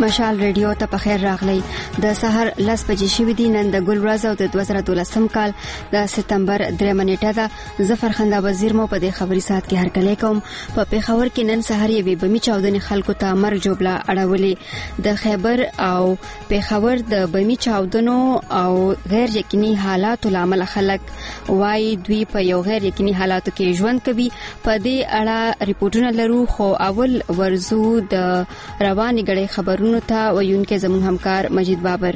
مشال ریډیو ته په خیر راغلی. د سحر 10 بجې شوې دي. نن د ګل ورځ او د 2012 کال د سپتمبر 3 نیټه ده. ظفر خندا وزیر مو په دې خبري سات کې هرکلی کوم. په پیښور کې نن سحر یې بمي چاودنې خلکو ته مرګ جوړه اړولې. د خیبر او پیښور د بمي چاودنو او غیر یقیني حالاتو لامل خلک وايي دوی په یو غیر یقیني حالاتو کې ژوند کوي. په دې اړه ریپورتونه لرو، خو اول ورزو د رواني غړي خبرونو ته ویونکو زموږ همکار مجید بابر.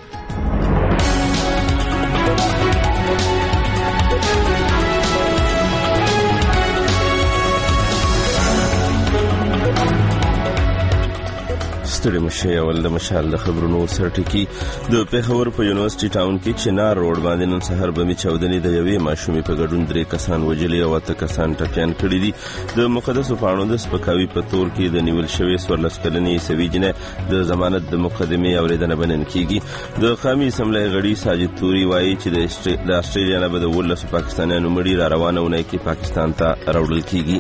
ستړي مشه اول د مشال د خبرونو سرټکی. د پیښور په یونیورسيټي ټاون کې چنار روډ باندې نن سحر بمي چاودنې د یوې ماشومې په ګډون 3 کسان وژلي او 8 کسان ټپيان کړي دي. د مقدسو پاڼو د سپکاوي په تور کې د نیول شوی 14 کلنې سویجنه د ضمانت د مقدمې اوریدنه بنن کیږي. د قومي اسمبلی غړي ساجد توري وایي چې د استرالیا نه به د 12 پاکستانیانو مړي را روانونه کې پاکستان ته راوړل کیږي.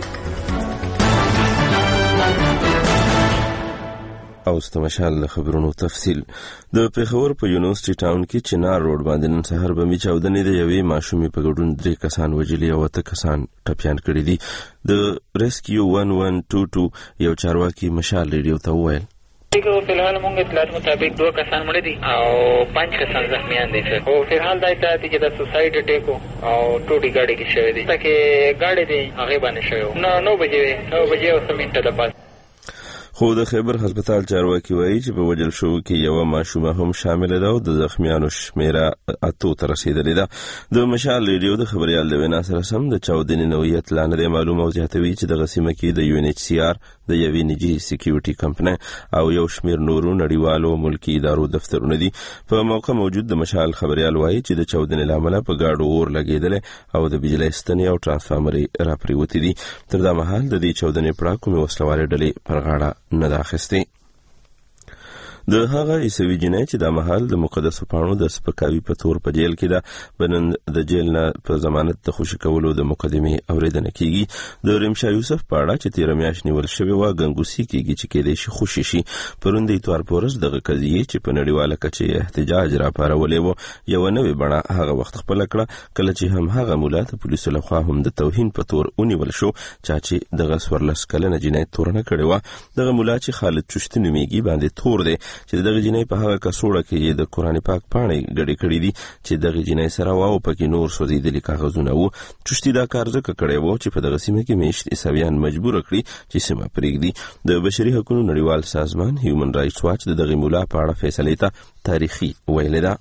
او ستمشال خبرونو تفصیل. د پیښور په یونیورسيټي ټاون کې چنار روډ باندې نن سحر بمي چاودنې د یوې ماشومې په ګډون 3 کسان وژلي او 8 کسان ټپيان کړي دي. د ریسکیو 1122 یو چارواکي مشال ریډیو ته وویل فی الحال موږ اطلاعات مطابق 2 کسان مړه دي او 5 کسان زخمیان دي. او فی الحال دا اطلاعات چې د سوسایډ اٹیک او ټوټي ګاډي کې شوی دي ترڅو ګاډي دي هغه باندې شوی 9 بجې او 7 منټه د پاس. خو د خیبر هسپتال چارواکي وایي چې په وجل شو کې یو ماشومه هم شامل ده او د زخمیانو شمیره 8 ته رسیدلې ده. د مشال ریډیو د خبريال د وینا سره سم د چاودنې نوعیت لاندې معلومه او زیاتوي چې د غسیمه کې د UNHCR د یوې نجی سکیورټي کمپنۍ او یو شمیر نورو نړیوالو ملکی ادارو دفترونه دي. په موقع موجود د مشال خبريال وایي چې د چاودنې لامل په گاډو اور لګیدل او د بجلی ستنې او ترانسفارمر را پریوتی دي. تر دا مهال د دې چاودنې پړه کومه وسلواله ډلې پر غاړه نه داخستي. د هغه عیسوي جنۍ چې د محل د مقدسو پاڼو د سپکاوي په تور په جیل کې ده بنن د جیل نه په ضمانت د خوشی کولو د مقدمې اوریدنه کیږي. د رمشا یوسف پاړه چې 13 میاشتې نیول شوی و غنګوسی کیږي چې کېدې شي خوشی شي. پروند اتوار پورس دغه قضیه چې په نړیواله کچه احتجاج را پارولې و یو نوې بڼه هغه وخت خپل کړه کله چې هم هغه مولات پولیسو لخوا هم د توهین په تور ونیول شو چې دغه 14 کلنه جنۍ تورنه کړې و. دغه مولا چې خالد چشتی نومیږي باندې تور دی چې دغه جنۍ په هغه کڅوړه کې د قرآن پاک پاڼې ګډې کړې دي چې دغه جنۍ سره واو پکې نور سوځېدلي کاغذونه وو. چشتی دا کار ځکه کړی و چې په دغه سیمه کې میشت عیسویان مجبور کړي چې سیمه پرېږدي. د بشري حقوقو نړیوال سازمان هیومن رائټس واچ د دغه مولا په اړه فیصله ته تاریخي ویلې ده.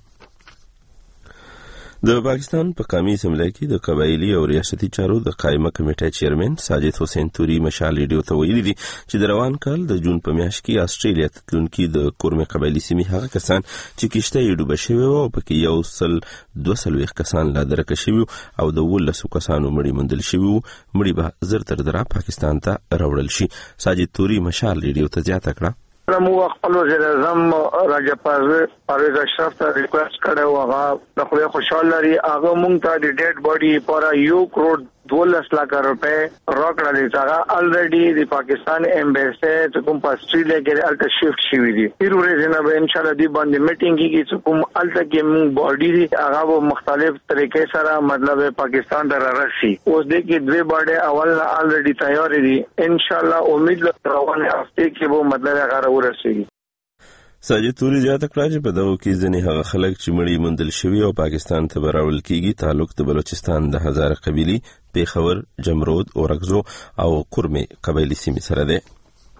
د پاکستان په قومي اسمبلی کې د قبایلی او ریاستي چارو د قائمه کمیټې چیرمن ساجد حسین توري مشال ریډیو ته ویلي دي چې د روان کال د جون په میاشت کې استرالیا ته تلونکي د کورمه قبایلی سیمې هغه کسان چې کشته یې ډوبه شوی او پکې 220 کسان لا درکه شوی او د 12 کسانو مړي مندل شوی مړي به زر تر درا پاکستان ته راوړل شي. ساجد توري مشال ریډیو ته زیاته کړه مو خپل وزیر اعظم راجا پرویز اشرف ته ریکوست کړو هغه د خو خوشاله لري هغه مونږ ته د ډیډ باډي پر 1 کروڑ 12 लाख रुपए راکړل دي. هغه الریډي د پاکستان ایمبیسی ته کوم په استرالیا کې الټا شیفټ شوی دي. پیرو ریزنه به ان شاء الله دی باندې میټینګ کیږي چې کوم الټا کې مونږ باډي دي هغه مختلف طریقې سره مطلب پاکستان ته راشي. اوس د کې دوه باډي اول الریډي تیار دي. ان شاء الله امید روانه هفته کې به مطلب هغه ورسیږي. ساجد توري زیاته کړه چې په دغه کې ځینې هغه خلک چې مړي مندل شوي او پاکستان ته راوړل کیږي تعلق د بلوچستان د هزار قبيلي پیښور جمرود اورګزو او قرمه قبایلی سیمې سره ده.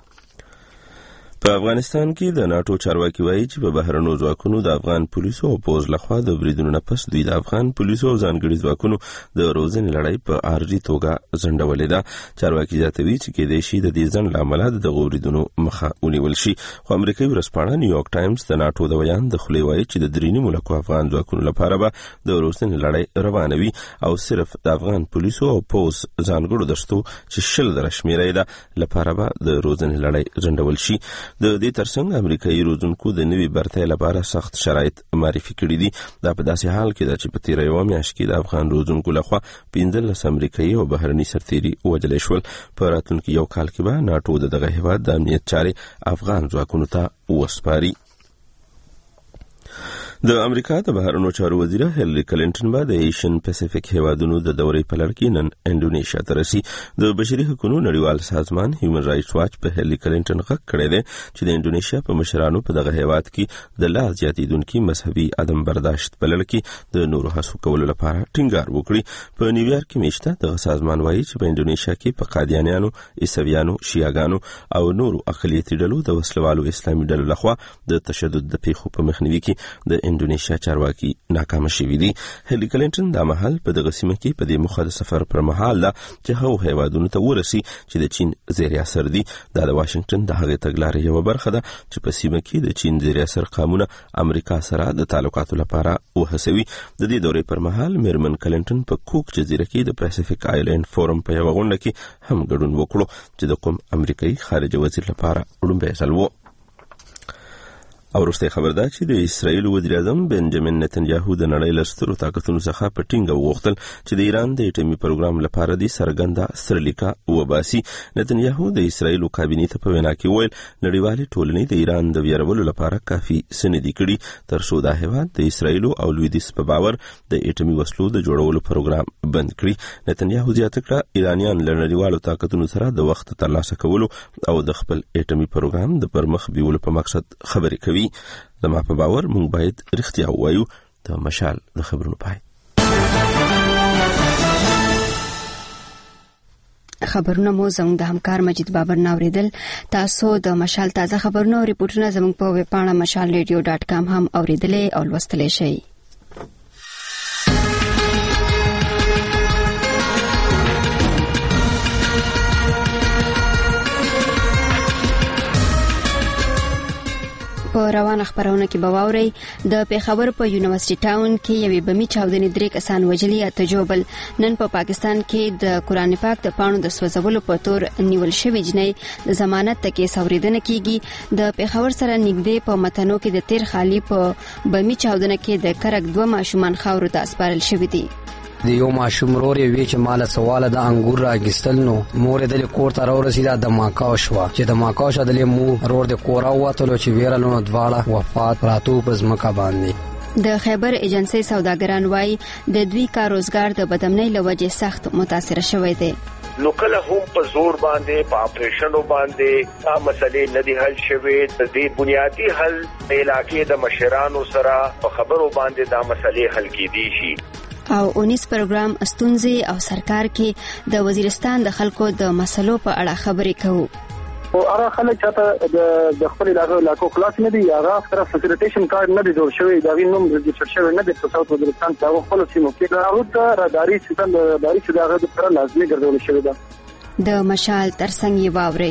په افغانستان کې د ناتو چارواکي وایي چې په بهرنو ځواکونو د افغان پولیسو او پوز لخوا د بریدونو نه پس دوی د افغان پولیسو او ځانګړي ځواکونو د روزنې لړۍ په ارجی توګه ځنډولې ده. چارواکي زیاتوي چې کېدای شي د دې ځنډ لامل د بریدونو مخه ونیول شي. خو امریکایي ورځپاڼه نیویارک ټایمز د ناتو د بیان د خلې وایي چې د درینی ملکو افغان ځواکونو لپاره به د روزنې لړۍ روانوي او صرف د افغان پولیسو او پوز ځانګړو دستو چې 10 درشمیرې ده لپاره به د روزنې لړۍ ځنډول شي. د دې ترڅنګ امریکایي روزونکو د نوي برتۍ لپاره سخت شرایط معرفي کړي دي. دا په داسې حال کې ده چې په تیره یوه میاشت کې د افغان روزونکو لخوا 15 امریکایي او بهرني سرتیري وژل شول. په راتلونکي یو کال کې به ناټو دغه هیواد د امنیت چارې افغان ځواکونو ته وسپاري. د امریکا د بهرنیو چارو وزیره هیلری کلینټن به د ایشین پیسفیک هیوادونو د دورې په لړ کې نن انډونیشیا ته رسي. د بشري حقوقو نړیوال سازمان هیومن رائټس واچ په هیلری کلینټن غږ کړی دی چې د انډونیشیا په مشرانو په دغه هیواد کې د لا زیاتېدونکي مذهبي عدم برداشت په لړ کې د نورو هڅو کولو لپاره ټینګار وکړي. په نیویارک کې میشته دغه سازمان وایي چې په انډونیشیا کې په قادیانیانو، عیسویانو، شیعاګانو او نورو اقلیتي ډلو د وسلوالو اسلامي ډلو لخوا د تشدد د پیښو په مخنیوي کې د انډونیشیا چارواکي ناکام شوي دي. هیلری کلینټن دا مهال په دغه سیمه کې په دې موخه د سفر پر مهال ده چې هغو هیوادونو ته ورسي چې د چین زیر اثر دي. دا د واشنگټن د هغې تګلارې یوه برخه ده چې په سیمه کې د چین زیر اثر قامونه امریکا سره د تعلقاتو لپاره وهڅوي. د دې دورې پر مهال میرمن کلینټن په کوک جزیره کې د پیسفیک آیلینډ فورم په یوه غونډه کې هم ګډون وکړو چې د کوم امریکایي خارجه وزیر لپاره لومړی ځل و. او وروستی خبر ده چې د اسرائیل وزیر اعظم بنجامین نتنیاهو د نړۍ له سترو طاقتونو څخه په ټینګه وغوښتل چې د ایران د اټومي پروګرام لپاره د څرګنده سترلیکه وباسي. نتنیاهو د اسرائیل کابینې ته په وینا کې وویل نړیوالې ټولنې د ایران د ویرولو لپاره کافي څه نه دي کړي تر څو دا هیواد د اسرائیل او لویدیځ په باور د اټومي وسلو د جوړولو پروګرام بند کړي. نتنیاهو زیاته کړه ایرانیان له نړیوالو طاقتونو سره د وخت ترلاسه کولو او د خپل اټومي پروګرام د پرمخ بیولو په مقصد خبرې کوي. زما په باور موږ باید رښتیا ووایو. د مشال د خبرونو پای. خبرونه مو زموږ د همکار مجید بابر ناوریدل. تاسو د مشال تازه خبرونه او ریپورتونه زموږ په ویب پاڼه mashalradio.com هم اوریدلې او لوستلې شئ. په روانه خبرونه کې به واورئ د پیښور په یونیورسيټي ټاون کې یوې بمي چاودنې 3 کسان وژلي. تجوبل نن په پاکستان کې د قرآن پاک د پاڼو د سوځولو په تور نیول شوی جنۍ د ضمانت تکي سوریدنه کیږي. د پیښور سره نږدې په متنو کې د تیر خالي په بمي چاودنه کې د کرک 2 ماشومان خاورو ته سپارل شوی دي. د یو ماشوم رور وی چې مال سواله د انګور راګستل نو مور د کور ته راورسیده د ماکاو شو چې د ماکاو شاده له مو رور د کورا وته چې ویرالو دواړه وفات راتو پز مکه باندې. د خیبر ایجنسی سوداګران وای د دوی کار روزګار د بدمنۍ لوجه سخت متاثر شوی دی. نو کله هم په زور باندې په اپریشنو باندې دا مسلې نه دی حل شوی. د دې بنیادی حل د علاقې د مشرانو سره په خبرو باندې دا مسلې حل کیدی شي. او 19 پروګرام استونزي او سرکار کې د وزیرستان د خلکو د مسلو په اړه خبرې کوو. او هغه خلک چې د خپل علاقو خلاص نه دي هغه سره فیسیلیټیشن کارت نه دی جوړ شوی دا وینم ريجستر شوی نه دی په ساوث وزیرستان کې هغه خپل سیمو کې راوته راداري سیستم داري چې هغه د پر لازمي ګرځول شوی ده. د مشال ترڅنګ یې واوري.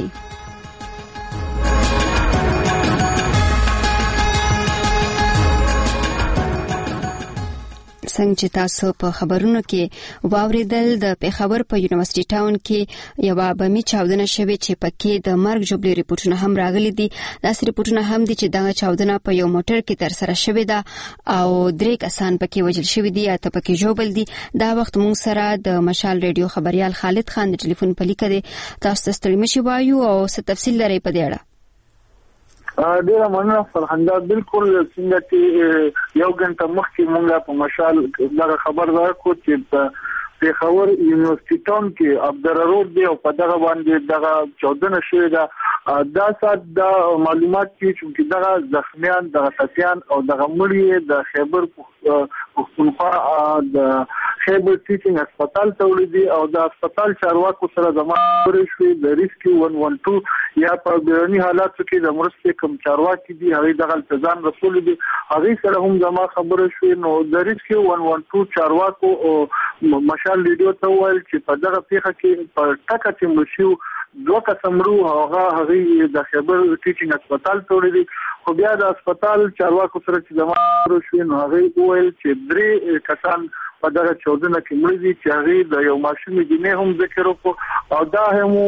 څنګه چې تاسو په خبرونو کې واوریدل د پیښور په یونیورسيټي ټاون کې یو بمي چاودنه شوې چې پکې د مرګ جوړې ریپورتونه هم راغلي دي. داسې ریپورتونه هم دي چې دا چاودنه په یو موټر کې تر سره شوې ده او 3 کسان پکې وژل شوي دي یا ته پکې جوړل دي. دا وخت موږ سره د مشال ریډیو خبريال خالد خان د ټلیفون په لیکه دي. تاسو ستړي مشي وایو او څه تفصیل لري په دې اړه؟ ډیره مننه فرهنګ. بالکل څنګه چې یو غنټه مخکې مونږه په مشال دغه خبر راکو چې په پیښور یونیورسيټي ټاون کې عبدالرود دی او په دغه باندې دغه چاودنه شوې ده. دا سات د معلومات چې دغه زخمیان دغه ساتيان او دغه مړي د خیبر پختونخوا د خیبر ټیچینګ هسپتال ته وړي او د هسپتال چارواکو سره زموږ شوي د ریسکیو 112 یا په بیرونی حالاتو کې د مرستې کوم چارواکي دي هغه دغه التزام رسول دي هغه سره هم زموږ خبره شوي. نو د ریسکیو 112 چارواکو او مشال ریډیو ته ویل چې په دغه پیښه کې په ټکه چې مشیو 2 کسمرو هغه د خیبر ټیچینګ هسپتال ته وړي خو بیا د هسپتال چارواکو سره چې زموږ شوي نو هغه ویل چې 3 کسان په دغه چودنه کې مړ دي چې هغه د یو ماشوم جنې هم ذکر وکړو او دا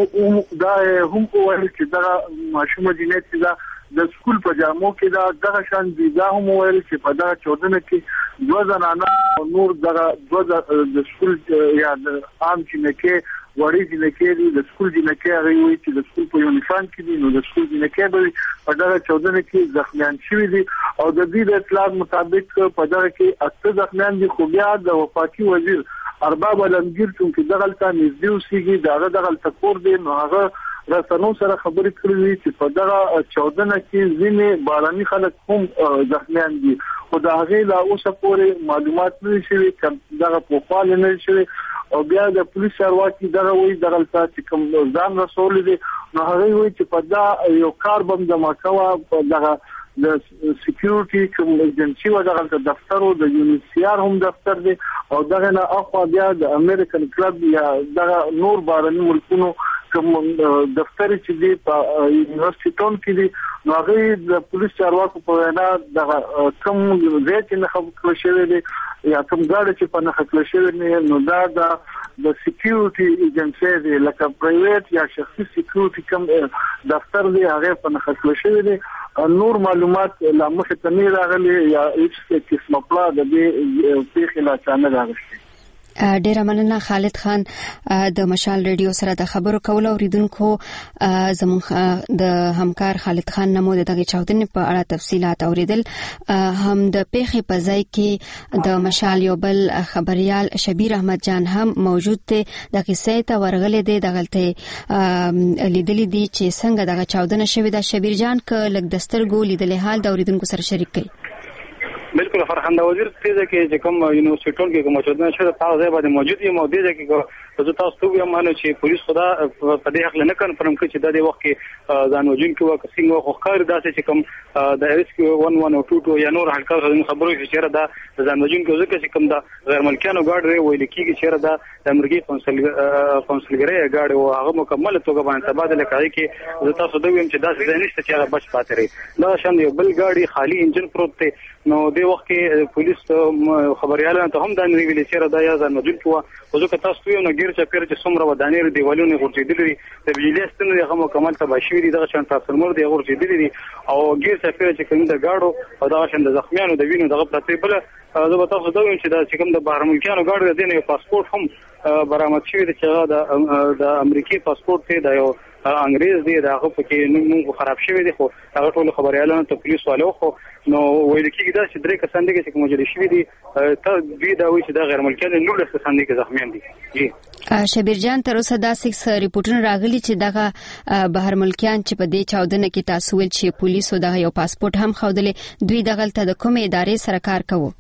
هم وایي چې دغه ماشوم جنې چې د سکول په جامو کې دغه شان دي دا هم وایي چې په دغه چودنه کې دوه زنانه نور دغه د سکول یا د عام جنې وړي جنکې دي د سکول جنکې هغه وایي چې د سکول په یونیفارم کې دي نو د سکول جنکې به په دغه چودنه کې زخمیان شوي دي او د دې د اطلاع مطابق په دغه کې 8 زخمیان دي خو بیا د وفاقي وزیر ارباب علمگیر چې دغه ته نږدې اوسېږي دغه تکور دي نو هغه رسنو سره خبرې کړې چې په دغه چودنه کې ځینې باراني خلک هم زخمیان دي خو دا هغه لا اوسه پورې معلومات نه شوي دغه پروفایل نه شوي او بیا د پولیس چارواکي دغه وایي دغه چې کوم ځان رسول دي نو هغه وایي چې په دا یو کار بم د ماکوا دغه د سکیورټي کوم ایجنسی و دغه دفتر او د یونیسیار هم دفتر دی او دغه نه اخوا بیا د امریکن کلب یا دغه نور بارني ملکونو کوم دفتر چې دی په یونیورسيټي ټون کې دی نو هغه د پولیس چارواکو په وینا دغه کوم ځای کې نه خبر شوی دی یا کوم ګاډي چې په نه خبر شوی نه نو دا د سکیورټي ایجنسی دی لکه پرایویټ یا شخصي سکیورټي کوم دفتر دی هغه په نه خبر شوی دی نور معلومات لا مخه ته نه راغلي یا هیڅ قسمه پلا د دې پیښې لا څنګه راغلي ډیره مننه خالد خان د مشال ریډیو سره د خبرو کولو اوریدونکو زموږ د همکار خالد خان نمو دغه چاودنې په اړه تفصيلات اوریدل هم د پیښې په ځای کې د مشال یو بل خبريال شبیر احمد جان هم موجود دی د قصې ته ورغلې دی دغلته لیدلې دي چې څنګه دغه چاودنه شوې ده شبیر جان ک لګ دسترګو لیدلې حال د اوریدونکو سره شریک کړي بالکل فرخنده وزیر تیزه کې چې کوم یونیورسيټون کې کوم چودنه شوه تاسو ځای باندې موجود یم او دې کې زه تاسو ته وایم چې پولیس خدا په دې حق نه کنفرم کړي چې د دې وخت کې ځان وجون کې وکسینګ خو ښکار داسې چې کوم د اس کې 1122 یا نور حلقه خبرو چې دا ځان وجون کې ځکه چې کوم د غیر ملکیانو ګاډ ویل کېږي چې دا د امریکای قونسلګری ګاډ او هغه مکمل توګه باندې تبادله کوي کې زه تاسو ته وایم چې دا ځای نشته چې هغه بچ پاتې رہی دا شان یو بل ګاډي خالی انجن پروت دی نو د وخت کې پولیس خبريالانو ته هم دا نه ویل چې دا یا ځان وجون کې او ځکه تاسو یو نه ګیر چې پیر چې څومره ودانې دیوالونه غورځېدلې د بجلی ستنې هغه مکمل تباشیر دي دغه شان تاسو دي غورځېدلې او ګیر چې پیر چې کوم د گاډو او دغه شان د زخمیانو د وینو دغه پرته بل زه به تاسو ته وایم چې دا چې کوم د بهر ملکیانو گاډو د نه پاسپورت هم برآمد شوی دی چې د امریکای پاسپورت دی د یو انګريز دی داغه پکې نوم خراب شوی دی خو هغه ټول خبريالانو ته پولیس والو خو نو ویل کېږي دا چې درې کسان دي چې کوم جدي شوی دي ته دوی دا وایي چې دا غیر ملکیان نور کسان دي چې زخمیان دي جی شبیر جان تر اوسه دا 6 ریپورتونه راغلي چې دغه بهر ملکیان چې په دې چاودنه کې تاسو ول چې پولیسو دغه یو پاسپورت هم خودلې دوی دغه ته د کومې ادارې سره کار کوي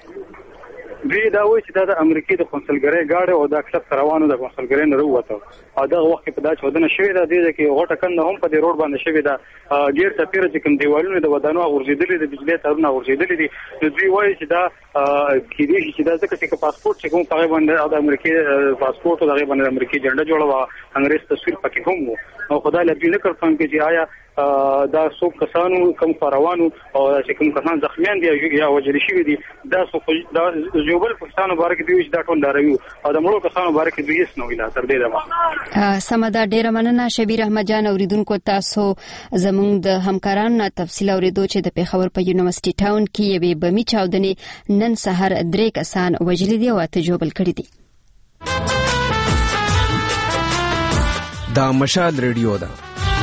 دوی دا وایي چې دا د امریکای د قونسلګری ګاډي او د کلب روانو د قونسلګری نه وروته او دا وخت په دا چودنه شوې ده د کې غټه کنده هم په دې روډ باندې شوې ده ګیر تپیر چې کوم دیوالونه د ودانو ورزيدلې د بجلی تارونه ورزيدلې دي نو دوی وایي چې دا کېږي چې دا ځکه چې پاسپورت چې کوم په باندې د امریکای پاسپورت او د امریکای جنډه جوړه انګريز تصویر پکې هم او خدای له دې نه کړم چې آیا دا څو کسانو کوم فاروانو او چې کوم کسان زخمیان دي یا وجري شوی دي دا څو دا جوبل پاکستان مبارک دی چې دا ټول داروي او د مړو کسانو مبارک دی هیڅ نو ویلا تر دې دا سمدا ډیر مننه شبیر احمد جان اوریدونکو تاسو زموږ د همکارانو تفصیل اوریدو چې د پیښور په یونیورسيټي ټاون کې یوه بمی چاودنې نن سحر 3 کسان وجلي دي او تجوبل کړی دي دا مشال ریډیو ده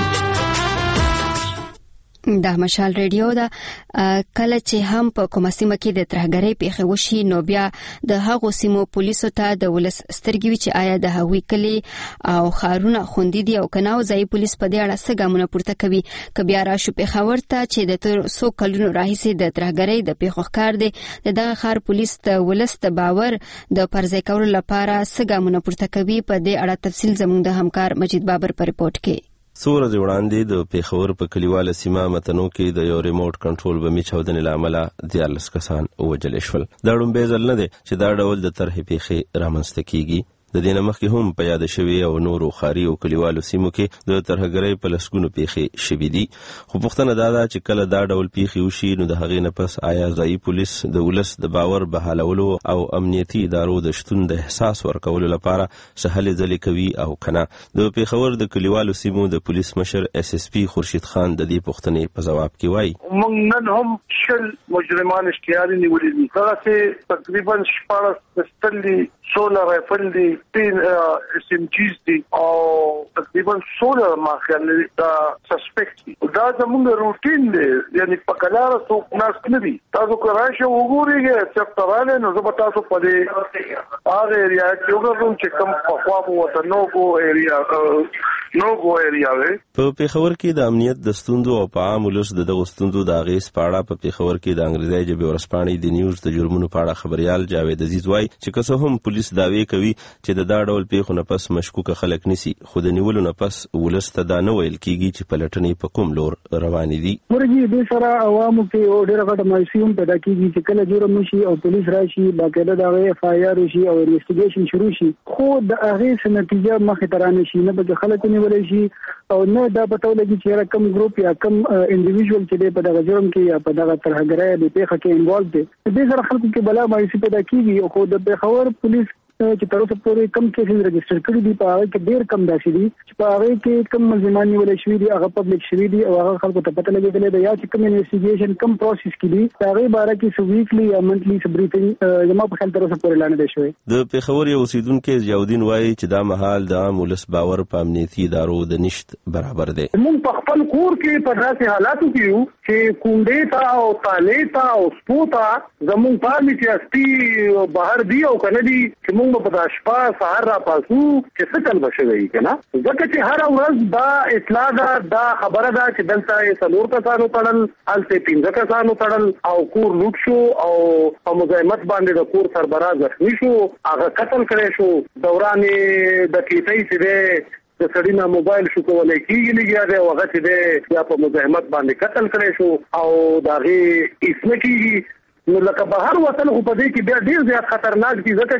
د مشال ریډیو دا کله چې هم په کومه سیمه کې د ترهګرۍ پیښه وشي نو بیا د هغو سیمو پولیسو ته د ولس سترګې چې آیا د هغوی کلی او خارونه خوندې دي او کنه او ځای پولیس په دې اړه څه ګامونه پورته کوي ک بیا راشو پیښور ته چې د تر څو کلونو راهیسې د ترهګرۍ د پیښو ښکار دي دغه خار پولیس ته ولس ته باور د پرځای کولو لپاره څه ګامونه پورته کوي په دې اړه تفصیل زموږ د همکار مجید بابر په ریپورت کې څو ورځې وړاندې د پیښور په کلیواله سیمه متنو کې د یو ریموټ کنټرول بمي چاودنې له امله 14 کسان ووژل شول دا ډومبې ځل نه دی چې دا ډول د طرحې پیښې رامنځته کیږي د دې نه مخکې هم په یاد شوی او نورو ښاري او کلیوالو سیمو کې د ترهګرۍ په لسګونو پیښې شوې دي. خو پوښتنه دا ده چې کله دا ډول پیښې وشي نو د هغې نه پس آیا ځایي پولیس د ولس د باور بحالولو او امنیتي ادارو د شتون د احساس ورکولو لپاره څه هلې ځلې کوي او کنه؟ د پیښور د کلیوالو سیمو د پولیس مشر SSP خورشید خان د دې پوښتنې په جواب کې وایي موږ نن هم شل مجرمان اشتیاري نیولي دي. هغه تقریبا 14 پستل دي، 16 رایفل دي، 3 SMGs دي او تقریبا 16 ماخیل دا سسپیکټ دي. دا زموږ روټین دی، یعنی په کلاره څوک ناست نه دي. تاسو که راشئ وګورئ چې تراله نو زه به تاسو په دې هغه ایریا کې وګورم چې کوم پخوا وته نوګو ایریا وي. په پیښور کې د امنیت د ستوندو او په عام ولس دغه ستوندو د اغیز پاړه په پیښور کې د انګریزي ژبې ورسپانې د نیوز د جرمونو په اړه خبريال جاوید عزیز وایي چې که څه هم پولیس دعوی کوي چې د دا ډول پیښو نه پس مشکوک خلک نسی، خو د نیولو نه پس ولس ته دا نه ویل کیږي چې پلټنې په کوم لور روانې دي. ورګي د سره عوامو کې ډېر غټه مایوسي پیدا کیږي چې کله جرم نشي او پولیس راشي باقاعده دا FIR شي او انویسټیګیشن شروع شي، خو د هغه نتیجه مخې ته رانه شي، نه به خلک نیول شي او نه دا پته ولګي چې کم ګروپ یا کم انډیویډوال چې په دغه جرم کې یا په دغه ترهګرۍ د پیښه کې انوالو دي. د سره خلکو کې بلا مایوسي پیدا کیږي او خو د پیښور پولیس چې تر اوسه پورې کم کیسز رجسټر کړي دي، په هغه کې ډېر کم داسې دي چې په هغه کې کم ملزمان نیول شوي دي، هغه پبلک شوي دي او هغه خلکو ته پته لګېدلې ده یا چې کوم انویسټیګیشن کم پروسس کې دي په هغې باره کې څه ویکلي یا منتلي څه بریفنګ زما په خیال تر اوسه پورې لا نه دی شوی. د پیښور یو اوسیدونکی ضیاءالدین وایي چې دا مهال د عام ولس باور په امنیتي ادارو د نشت برابر دی. موږ په خپل کور کې په داسې حالاتو کې یو چې کونډې ته او تالې ته او سپو ته زموږ پالي چې اسپي بهر دی او که نه دي چې موږ په دا شپه سهار را پاسو چې څه چل بشوي کنه، ځکه چې هر ورځ دا اطلاع دا خبره ده چې دلته 4 کسانو تړل، هلته 15 کسانو تړل او کور لوټ شو او په مزاحمت باندې د کور سربراہ زخمی شو، هغه قتل کړی شو. دوران د کیسې چې د سړی نه موبایل شو کولای کیږي لګیا دی هغه چې یا په مزاحمت باندې قتل کړی شو او داغه اسمه کیږي. نو لکه بهر وطن خو په دې کې بیا ډیر زیات خطرناک دي، ځکه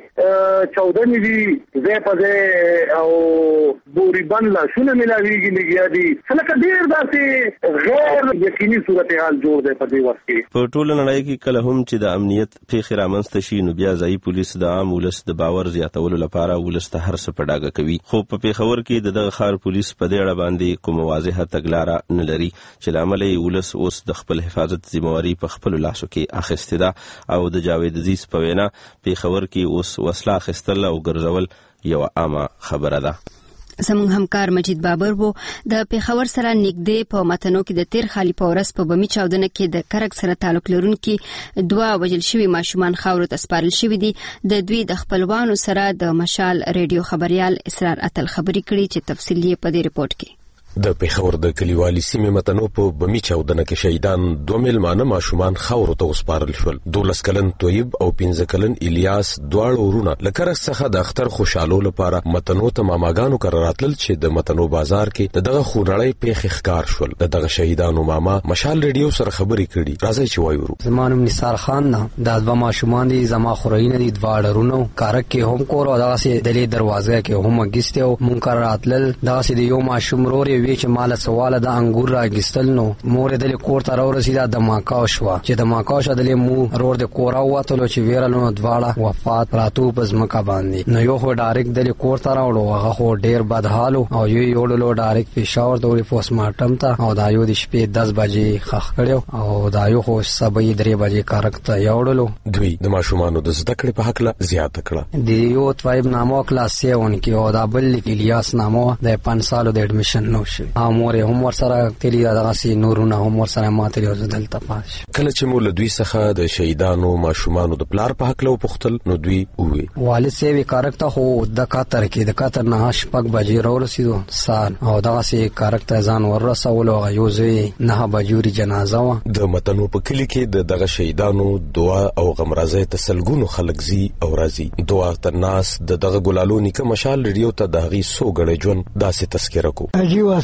چې 14 دي ځای په ځای او بوري بند لاسونه ملاویږي لګیا دي، څلکه ډیر داسې غیر یقیني صورتحال جوړ دی په دې وخت کې. په ټوله نړۍ کې کله هم چې د امنیت پیښې رامنځته شي نو بیا ځایي پولیس د عام ولس د باور زیاتولو لپاره ولس ته هر څه په ډاګه کوي. خو په پیښور کې د دغه ښار پولیس په دې اړه باندې کومه واضحه تګلاره نه لري چې له امله یې ولس اوس د خپل حفاظت ذمہواري په خپلو لاسو کې اخیستې ده او د جاوید عزیز په وینا پیښور کې اوس وسله اخیستل او ګرځول یو عامه خبره ده. زموږ همکار مجید بابر وو د پیښور سره نږدې په متنو کې د تیر خالي په ورځ په بمی چاودنه کې د کرک سره تعلق لرونکي 2 وژل شوي ماشومان خاورو ته سپارل شوي دي. د دوی د خپلوانو سره د مشال ریډیو خبريال اسرار اتل خبري کړي چې تفصیل یې په دې رپورت کې. د پیښور د کلیوالي سیمې متنو په بمی چاودنه کې شهیدان 2 میلمانه ماشومان خاورو ته وسپارل شول. 12 کلن طیب او 15 کلن الیاس دواړه ورونه لکرس څخه د اختر خوشالو لپاره متنو ته ماماګانو قراراتل چې د متنو بازار کې دغه خورړی پیښ ښکار شول. دغه شهیدانو ماما مشال ریډیو سره خبري کړي. راځي چې وایو. زمانم نثار خان نه د 2 ماشومان دي، زما خورینه دي دواړه ورونه کارک کې هم کور او دغه سي د دروازه کې هم اگسته او مون قراراتل دغه سي د یو ماشوم روري وی چې مال سواله د انګور راګستل نو مور د کور ته راورسیده د ماکاو شو چې د ماکاو شدلې مو رور د کور اوتلو چې ویرالو دواړه وفات راتو پس مکه باندې نو یو خو ډایرکټ د کور ته راوړو هغه خو ډیر بدحالو او یو ډایرکټ پېښور ته وی پوسټ مارټم ته او دا یو د شپې 10 بجې خخ کړو او دا یو خو سبې 3 بجې کارک ته یوړلو. دوی د ماشومانو د زده کړې په حق لا زیاته کړه. د یو طيب نامو کلاس 7 کې او دا بل الیاس نامو د 5 سالو د اډمیشن نو شي امور هم ور سره تیری دغه سي نورونه هم ور سره ماتري او دلته پاش. کله چې مول دوی څخه د شهیدانو ماشومانو د پلار په حق له پختل نو دوی وې والد سیوی کارکته خو د کاتر کې د کاتر نه شپږ بجې راورسیدو سال او دغه سي کارکته ځان ور رسول او یوزي نه بجوري جنازه و. د متنو په کلی کې دغه شهیدانو دعا او غمرازه تسلګونو خلک زی او راضي دعا تر ناس دغه ګلالو نیکه مشال ریډیو ته دغه سو غړې جون داسې تذکرہ کو. اجي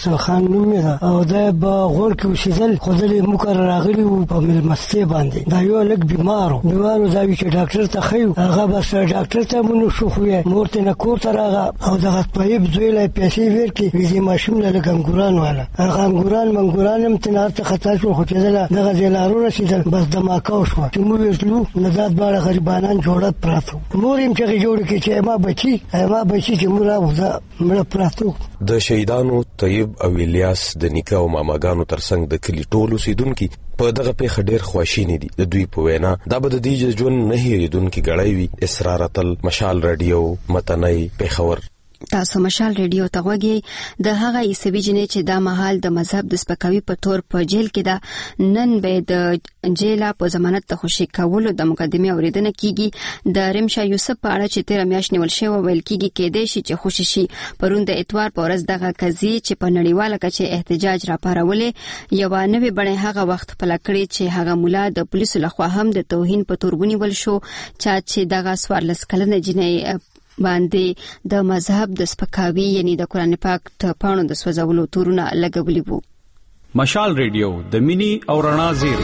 حسن خان نوم ده او دا په غور کې وشیدل خو دې مقرر راغلی او په ملمستې باندې دا یو لږ بیمارو دا چې ډاکټر ته خو هغه بس ډاکټر ته مونږ شو خو مورته نه کوته راغه او دا طيب زویله پیسې ورکې ویزه ماشوم له ګنګوران والا هغه ګنګوران هم تنارته خطا شو خو چې دغه زلارو رسیدل بس دماکاو شو چې موږ ورتلو نزاد باندې غریبانان جوړت پراتو موریم چې جوړ کې چې ما بچی چې موږ پراتو د شهیدانو طيب او الیاس د نیکه او ماماګانو ترڅنګ د کلی ټولو سیدونکو په دغه پیښه ډېر خواشینی دي د دوی په وینا دا به د دې ژوند نه هېریدونکي غړی وي. اسرارتل مشال رادیو متنی پیښور. تاسو مشال ریډیو ته غوږی. د هغه عیسوي جنې چې دا مهال د مذهب د سپکاوي په تور په جیل کې ده نن به د جیل په ضمانت ته خوشی کولو د مقدمه اوریدنه کیږي. د رمشا یوسف په اړه چې 13 میاشتې نیول شوی ویل کیږي کې د شي چې خوشی شي پرون د اتوار په ورځ دغه قضیه چې په نړیواله کچه احتجاج راپارولې یو نوې بڼه هغه وخت په لکړې چې هغه مولا د پولیسو لخوا هم د توهین په تور ونیول شو چې دغه 14 کلنه جنې باندې د مذهب د سپکاوي یعنی د قران پاک ته پاڼو د سوځولو تورونه لګولي وو. مشال ریډیو د مینی او رڼا زیری.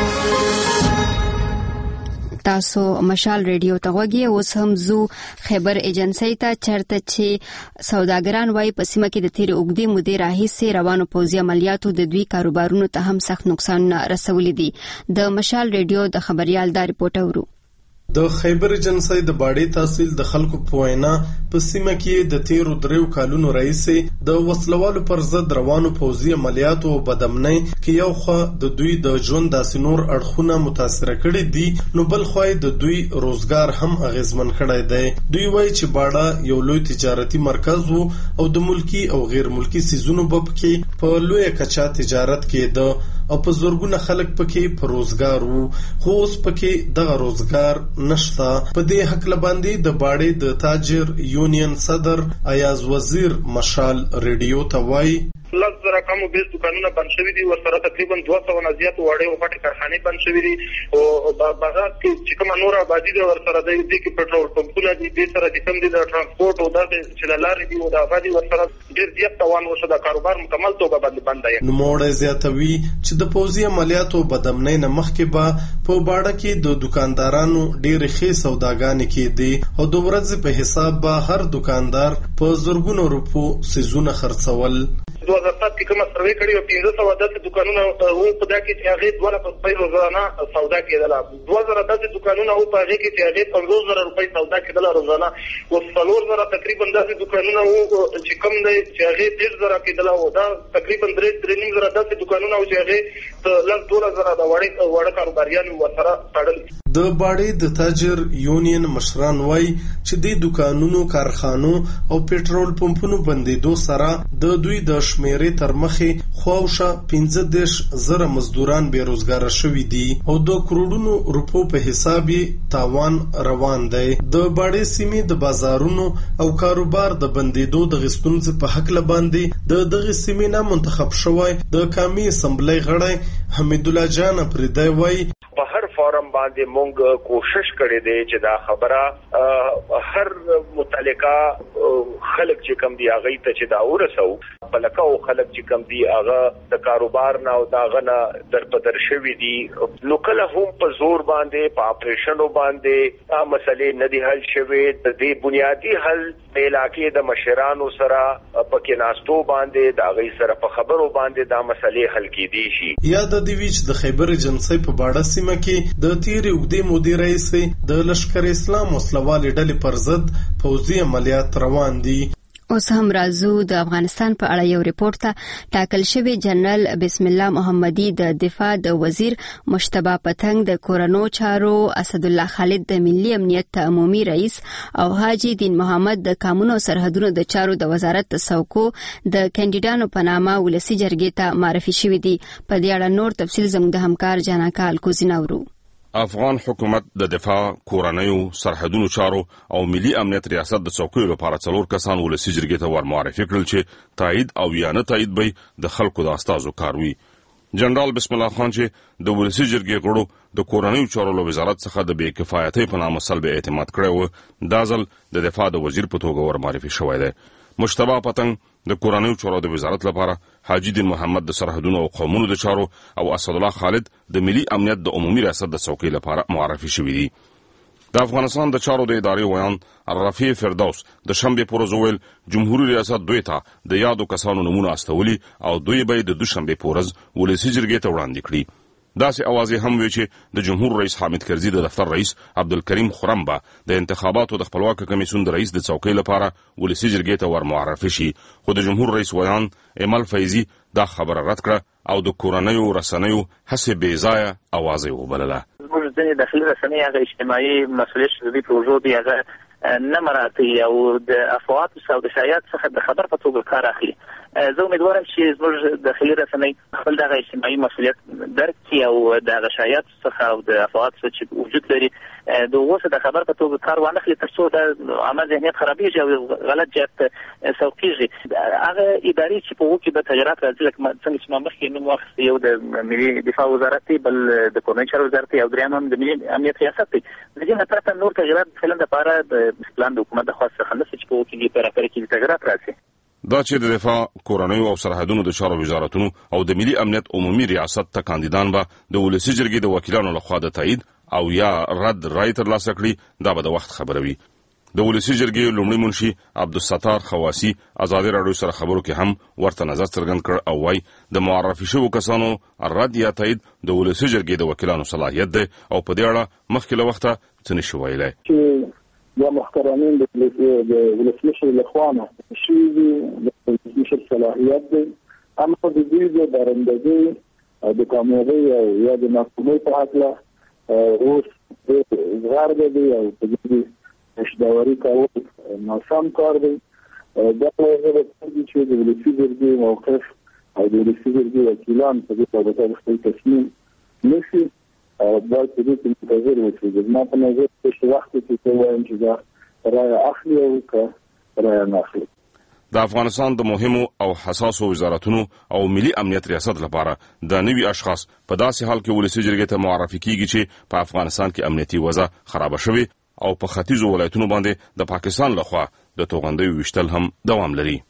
تاسو مشال ریډیو ته غوږی. اوس هم زو خیبر ایجنسی ته چرته چې سوداګران وای په سیمه کې د تیر اوګدي مودې راهیسې روانو پوځي عملیاتو د دوی کاروبارونو ته هم سخت نقصان رسولي دي. د مشال ریډیو د خبريال دا رپورټ اورو. د خیبر ایجنسی د باډي تحصیل د خلکو په وینا په سیمه کې د 13 کالونو راهیسې د وسلوالو پر ضد روانو پوځي عملیاتو او بدامنۍ کې یو خو د دوی د ژوند د سنور اړخونه متاثر کړي دي نو بل خو د دوی روزګار هم اغیزمن کړي دی. دوی وایي چې باډا یو لوی تجارتي مرکز وو او د ملکی او غیر ملکی سيزونو کې په لوی کچا تجارت کې او په زورګونه خلک پکې په روزګار وو خو اوس پکې دغه روزګار نشتا. په دې حق لباندې د باډي د تاجر یونین صدر ایاز وزیر مشال ریډیو ته وایي لږ رقم بیس دکانونه بند شوي دي ورسره تقریبا 200 نه زیات وړې او غټې کارخانې بند شوي دي او بازار کې چې کوم نور آبادی دي ورسره د دې کې پټرول پمپونه دي د سره د کم دي د ترانسپورت او د چللارې دي او د آبادی ورسره ډېر زیات توان وشو د کاروبار مکمل توګه بند دی. نو موړ زیاتوي چې د پوځي عملیاتو بدامنۍ نه مخکې به په باډه کې د دکاندارانو ډېر ښه سوداګانې کېدي او د ورځې په حساب به هر دکاندار په زرګونو روپو سيزونه خرڅول. 2007 کې کوم سروې کړی او 1510 دکانونه او په دغه کې چې هغه 12 روزانه سودا کېدله. 2010 دکانونه او په هغه کې چې هغه 15000 روپۍ سودا کېدله روزانه او 4000 تقریبا 10 دکانونه او چې کوم دی چې هغه 10000 کېدله او دا تقریبا 3000 دکانونه او چې هغه لږ 12000 د وړ کاروباریانو ورسره تړل. د باډي د تاجر یونین مشران وای چې د دکانونو کارخانو او پېټرول پمپونو بندیدو سره د دوی د شمیرې تر مخې خواوشه 15000 مزدوران بیروزګار شوي دي او د کروڑونو روپو په حساب تاوان روان دی. د باډي سیمې د بازارونو او کاروبار د بندیدو د غستونځ په حق لباندې د دغه سیمې نه منتخب شوی د قومي اسمبلی غړی حمید الله جان پردای وای په هر فورم باندې مونږ کوشش کړې دي چې دا خبره هر متعلقه خلک چې کم دی هغه ته چې دا ورسو بلکه او خلک چې کم دی هغه د کاروبار نه او دا غنه درپدر شوی دي نو کله هم په زور باندې په اپریشنو باندې دا مسلې نه دی حل شوی. د دې بنیادی حل د علاقې د مشرانو سره پکې ناستو باندې دا غي سره په خبرو باندې دا مسلې حل کیدي شي. یا د دیویچ د خیبر ایجنسی په باډه سیمه کې د تیر اوګدې مودې رئیس د لشکر اسلام وسلوال ډلې پر ضد پوځي عملیات روان دي. اوس هم راځو د افغانستان په اړه یو ریپورت ته. ټاکل شوی جنرال بسم الله محمدي د دفاع د وزیر مشتبه پتنګ د کورونو چارو اسد الله خالد د ملي امنیت عمومي رئیس او حاجی دین محمد د قانون او سرحدونو د چارو د وزارت څوکو د کاندیدانو په نامه ولسی جرګې ته معرفي شوی دي. په دې اړه نور تفصیل زموږ د همکار جانکا الکوزیناورو. افغان حکومت د دفاع کورنیو سرحدونو چارو او ملي امنیت ریاست د څوکۍ لپاره 4 کسان ولسی جرګې ته ور معرفي کړل چې تایید او یا نه تایید به د خلکو د استازو کاروي. جنرال بسم الله خان چې د ولسی جرګې غړو د کورنیو چارو له وزارت څخه د بې کفایتۍ په نامه سلب اعتماد کړی و دا ځل د دفاع د وزیر په توګه ور معرفي شوی دی. مشتبه پتنګ د کورنیو چارو د وزارت لپاره حاجی دین محمد د سرحدونو او قومونو د چارو او اسد الله خالد د ملي امنیت د عمومي ریاست د څوکۍ لپاره معرفي شوي دي. د افغانستان د چارو د ادارې ویان رفیع فردوس د شنبه پر ورځ ویل جمهوریت ریاست دوی ته د یادو کسانو نمونه استولي او دوی به د دوشنبه پر ورځ ولسی جرګې ته وړاندې کړي. داسې اوازې هم وی چې د جمهور رئیس حامد کرزي د دفتر رئیس عبدالکریم خرم به د انتخاباتو د خپلواک کمیسیون د رئیس د څوکۍ لپاره ولسی جرګې ته ورمعرفي شي، خو د جمهور رئیس ویان ایمل فیضي دا خبره رد کړه او د کورنیو رسنیو هڅې بې ځایه اوازې وبلله. زموږ ځینې داخلي رسنۍ هغه اجتماعي مسؤلیت شدي پروژو دي هغه نه مراعاتوي او د افواهات او د شایعات څخه د خبر په توګه کار اخلي. زه امیدوارم چې زموږ داخلي رسنۍ خپل دغه اجتماعي مسؤلیت درک کړي او دغه شایعات څخه او د افواهات څخه چې وجود لري د اوسه د خبر په توګه کار وانخلي تر څو د عامه ذهنیت خرابېږي او غلط جهت سوق کېږي. هغه ادارې چې په وکي به تغیرات راځي لکه څنګه چې ما مخکې نوم واخیستی، یو د ملي دفاع وزارت دی، بل د کورنیو چارو وزارت دی او دریم هم د ملي امنیت ریاست دی. د دې نه پرته نور تغیرات فعلا لپاره د پلان د حکومت د خاص څخه نشي چې په وکي په راپور کې تغیرات راځي. دا چې د دفاع کورنیو او سرحدونو د چارو وزارتونو او د ملي امنیت عمومي ریاست ته کاندیدان به د ولسی جرګې د وکیلانو لخوا د تایید او یا رد رای ترلاسه کړي، دا به د وخت خبره وي. د ولسی جرګې لومړی منشي عبدالستار خواسی ازادي راډیو سره خبرو کې هم ورته نظر څرګند کړ او وايي د معرفي شوو کسانو رد یا تایید د ولسی جرګې د وکیلانو صلاحیت دی او په دې اړه مخکې له وخته څه نشي ویلای. د محترمین د ولسمشر لخوا شي د ولسمشر صلاحیت دی، اما د دې د درندګۍ د کامیابی او یا د ناکامۍ په اړه اوس غار دی او په دې اشداوري کول ناسم کار دی. دا وجه چې د ولسی جرګې موقف او د ولسی جرګې وکیلان په دې اړه خپل تصمیم نشي باید په دې کې منتظر اوسئ. ما په نظر چې وخت کې څه وایم چې دا رای اخلي او که رای نه اخلي. د افغانستان د مهمو او حساسو وزارتونو او ملي امنیت ریاست لپاره د نوي اشخاص په داسې حال کې ولسی جرګې ته معرفي کیږي چې په افغانستان کې امنیتي وضع خراب شوه او په ختیځو ولایتونو باندې د پاکستان لخوا د توغندیو وشتل هم دوام لري.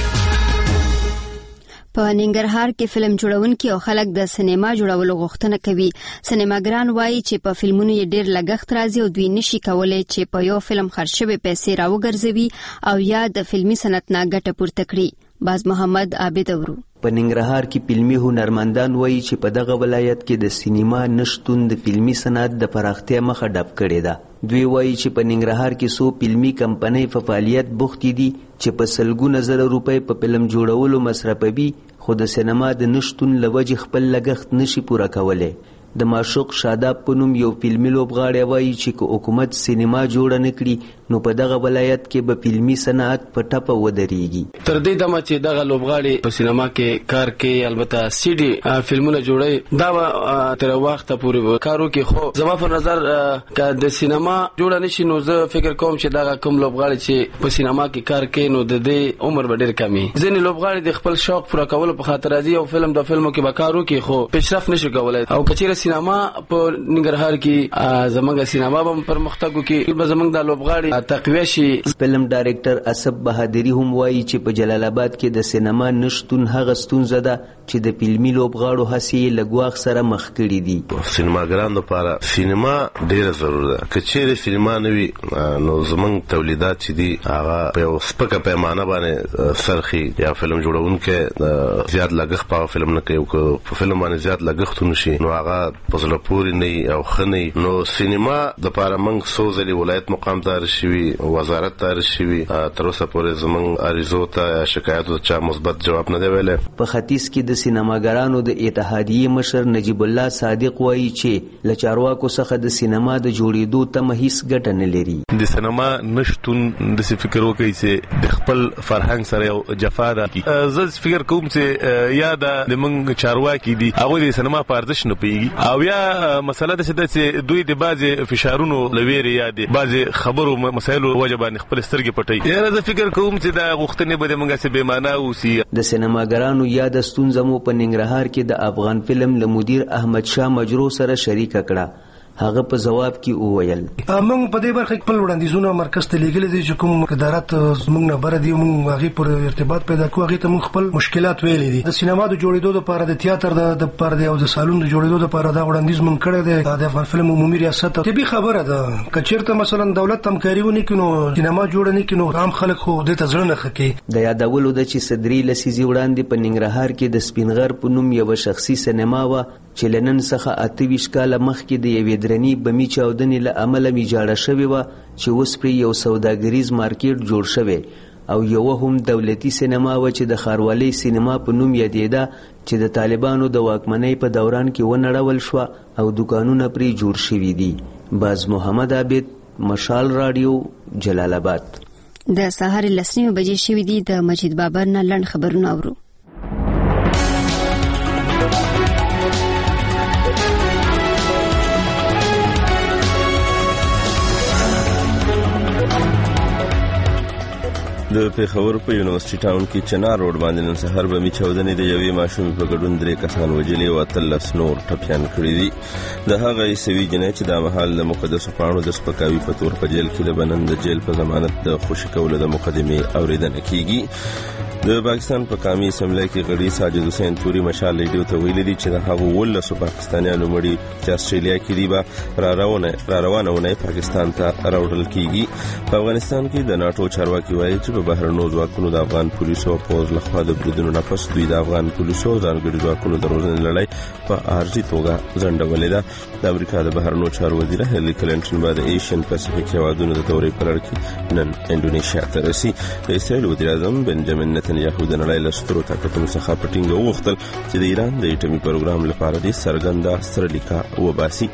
په ننګرهار کې فلم جوړونکي او خلک د سینما جوړولو غوښتنه کوي. سینماګران وایي چې په فلمونو یې ډېر لګښت راځي او دوی نشي کولای چې په یو فلم خرج شوی پیسې راوګرځوي او یا د فلمي صنعت نه ګټه پورته کړي. باز محمد عابد اورو په ننګرهار کې فلمي هنرمندان وایي چې په دغه ولایت کې د سینما نشټون د فلمي صنعت د پراختیا مخه ډب کړې ده. دوی وایي چې په ننګرهار کې څو فلمي کمپنۍ په فعالیت بوختې دي چې په سلګونه زره روپۍ په فلم جوړولو مصرفوي، خو د سینما د نشټون له وجې خپل لګښت نشي پوره کولی. د معشوق شاداب په نوم یو فلمي لوبغاړی وایي چې که حکومت سینما جوړه نه کړي نو په دغه ولایت کې به فلمي صنعت په ټپه ودرېږي. تر دې دمه چې دغه لوبغاړي په سینما کې کار کوي، البته سیډي فلمونه جوړي، دا تر وخته پورې کارو کې، خو زما په نظر که د سینما جوړه نشي نو زه فکر کوم چې دغه کوم لوبغاړي چې په سینما کې کار کوي نو د دې عمر به ډېر کمی. ځینې لوبغاړي د خپل شوق پوره کولو په خاطر راځي او فلم د فلمو کې به کارو کې، خو پیشرفت نشي کولای. او کچېره سینما په ننګرهار کې زمونږ سینما به پرمختګ وکړي، به زمونږ د لوبغاړي تقویه شي. فلم ډایرکټر اسب بهادری هم وایي چې په جلال آباد کې د سینما نشټون هغه ستونزه ده چې د فلمي لوبغاړو هڅې لګواخ سره مخ کړي دي. سینماګرانو لپاره سینما ډیره ضروري ده. که چیرې سینما نه وي نو زمونږ تولیدات چې دي هغه په یو سپکه پیمانه باندې سرخي، یا فلم جوړونکي زیات لګښت په فلم نه کوي، او په فلم باندې زیات لګښت نشي نو هغه په زړه پورې نه او خني. نو سینما د لپاره موږ سوزلي ولایت مقام ته رسیدي، وزارت ته رسیدي، تر اوسه پورې زمونږ عریضو ته شکایتو ته مثبت جواب نه دی ویلی. په ختیځ کې د سینماګرانو د اتحادیې مشر نجیب الله صادق وایي چې له چارواکو څخه د سینما د جوړېدو تمه هیڅ ګټه نه لري. د سینما نشتون د فکر وکړي چې د خپل فرهنګ سره یو جفا ده. زه فکر کوم چې یا د موږ چارواکي دي هغه د سینما په ارزښت نه پیږي، او یا مسله ده چې دوی د بعضي فشارونو لويري یا د بعضي خبرو مسایلو وجه باندې خپل سترګې پټي. یاره زه فکر کوم چې دا غوښتنې به موږ سه بې معنا اوسي. د سینماګرانو یا د ستونزمو په ننګرهار کې د افغان فلم له مدیر احمد شاه مجرو سره شریک کړه. هغه په جواب کې وویل موږ په دې برخه خپل وړاندیزونه مرکز ته لیږلي دي چې کوم ادارات موږ نه بر دي موږ هغه پر ارتباط پیدا کوو هغه ته موږ خپل مشکلات ویلي دي د سینما د جوړېدو لپاره د تیاتر د پردې او د سالون د جوړېدو لپاره دا وړاندیز موږ کړی دی د افغان فلم عمومي ریاست طبي خبره ده کچیرته مثلا دولت همکاري ونی کینو سینما جوړ نه کینو عام خلک خو د تزړه نه خکې د یادولو د چې صدري لسیزي وړاندې په ننګرهار کې د سپینغر په نوم یو شخصي سینما و چې لنن څخه 28 کال مخکې د یوې درنې بمی چاودنې له امله میجاړه شوې و چې اوس پرې یو سوداګریز مارکیټ جوړ شوی او یو هم دولتي سینما و چې د خاروالۍ سینما په نوم یادېده چې د طالبانو د واکمنۍ په دوران کې ونړول شو او دکانونه پرې جوړ شوي دي. باز محمد عابد، مشال رادیو، جلال آباد. د سهار 10 بجې شوې دي. د مجید بابر نه لنډ خبرونه اورو. د پیښور په یونیورسيټي ټاون کې چنار روډ باندې نن سهار بمي چاودنې د یوې ماشومې په ګډون 3 کسان وژلي او 13 نور ټپيان کړي دي. د هغه ایسوي جنې چې د مهال د مقدسو پاڼو د سپکاوي په تور په جیل کې د بنن د جیل په ضمانت د خوشی کولو د مقدمې اوریدنه کیږي. د پاکستان په قومي اسمبلی کې غړي ساجد حسین توري مشال لیډیو ته ویلي دي چې د هغه ولسو پاکستانیانو مړي چې استرالیا کې دي به را روانونه پاکستان ته راوړل کیږي. په افغانستان کې د ناتو چارواکي وایي چې په بهرنیو ځواکونو د افغان پولیسو او پوز لخوا د بریدونو نه پس دوی د افغان پولیسو او ځانګړي ځواکونو د روزنې لړۍ په ارزي توګه ځنډولې ده. د امریکا د بهرنیو چارو وزیر هیلری کلنټن به د ایشین پاسفیک هیوادونو د دورې په لړ کې نن انډونیشیا ته رسي. د اسرائیل وزیر اعظم بنجامین نتنیاهو د نړۍ له سترو طاقتونو څخه په ټینګه وغوښتل چې د ایران د اټومي پروګرام لپاره د څرګنده سترلیکا وباسي.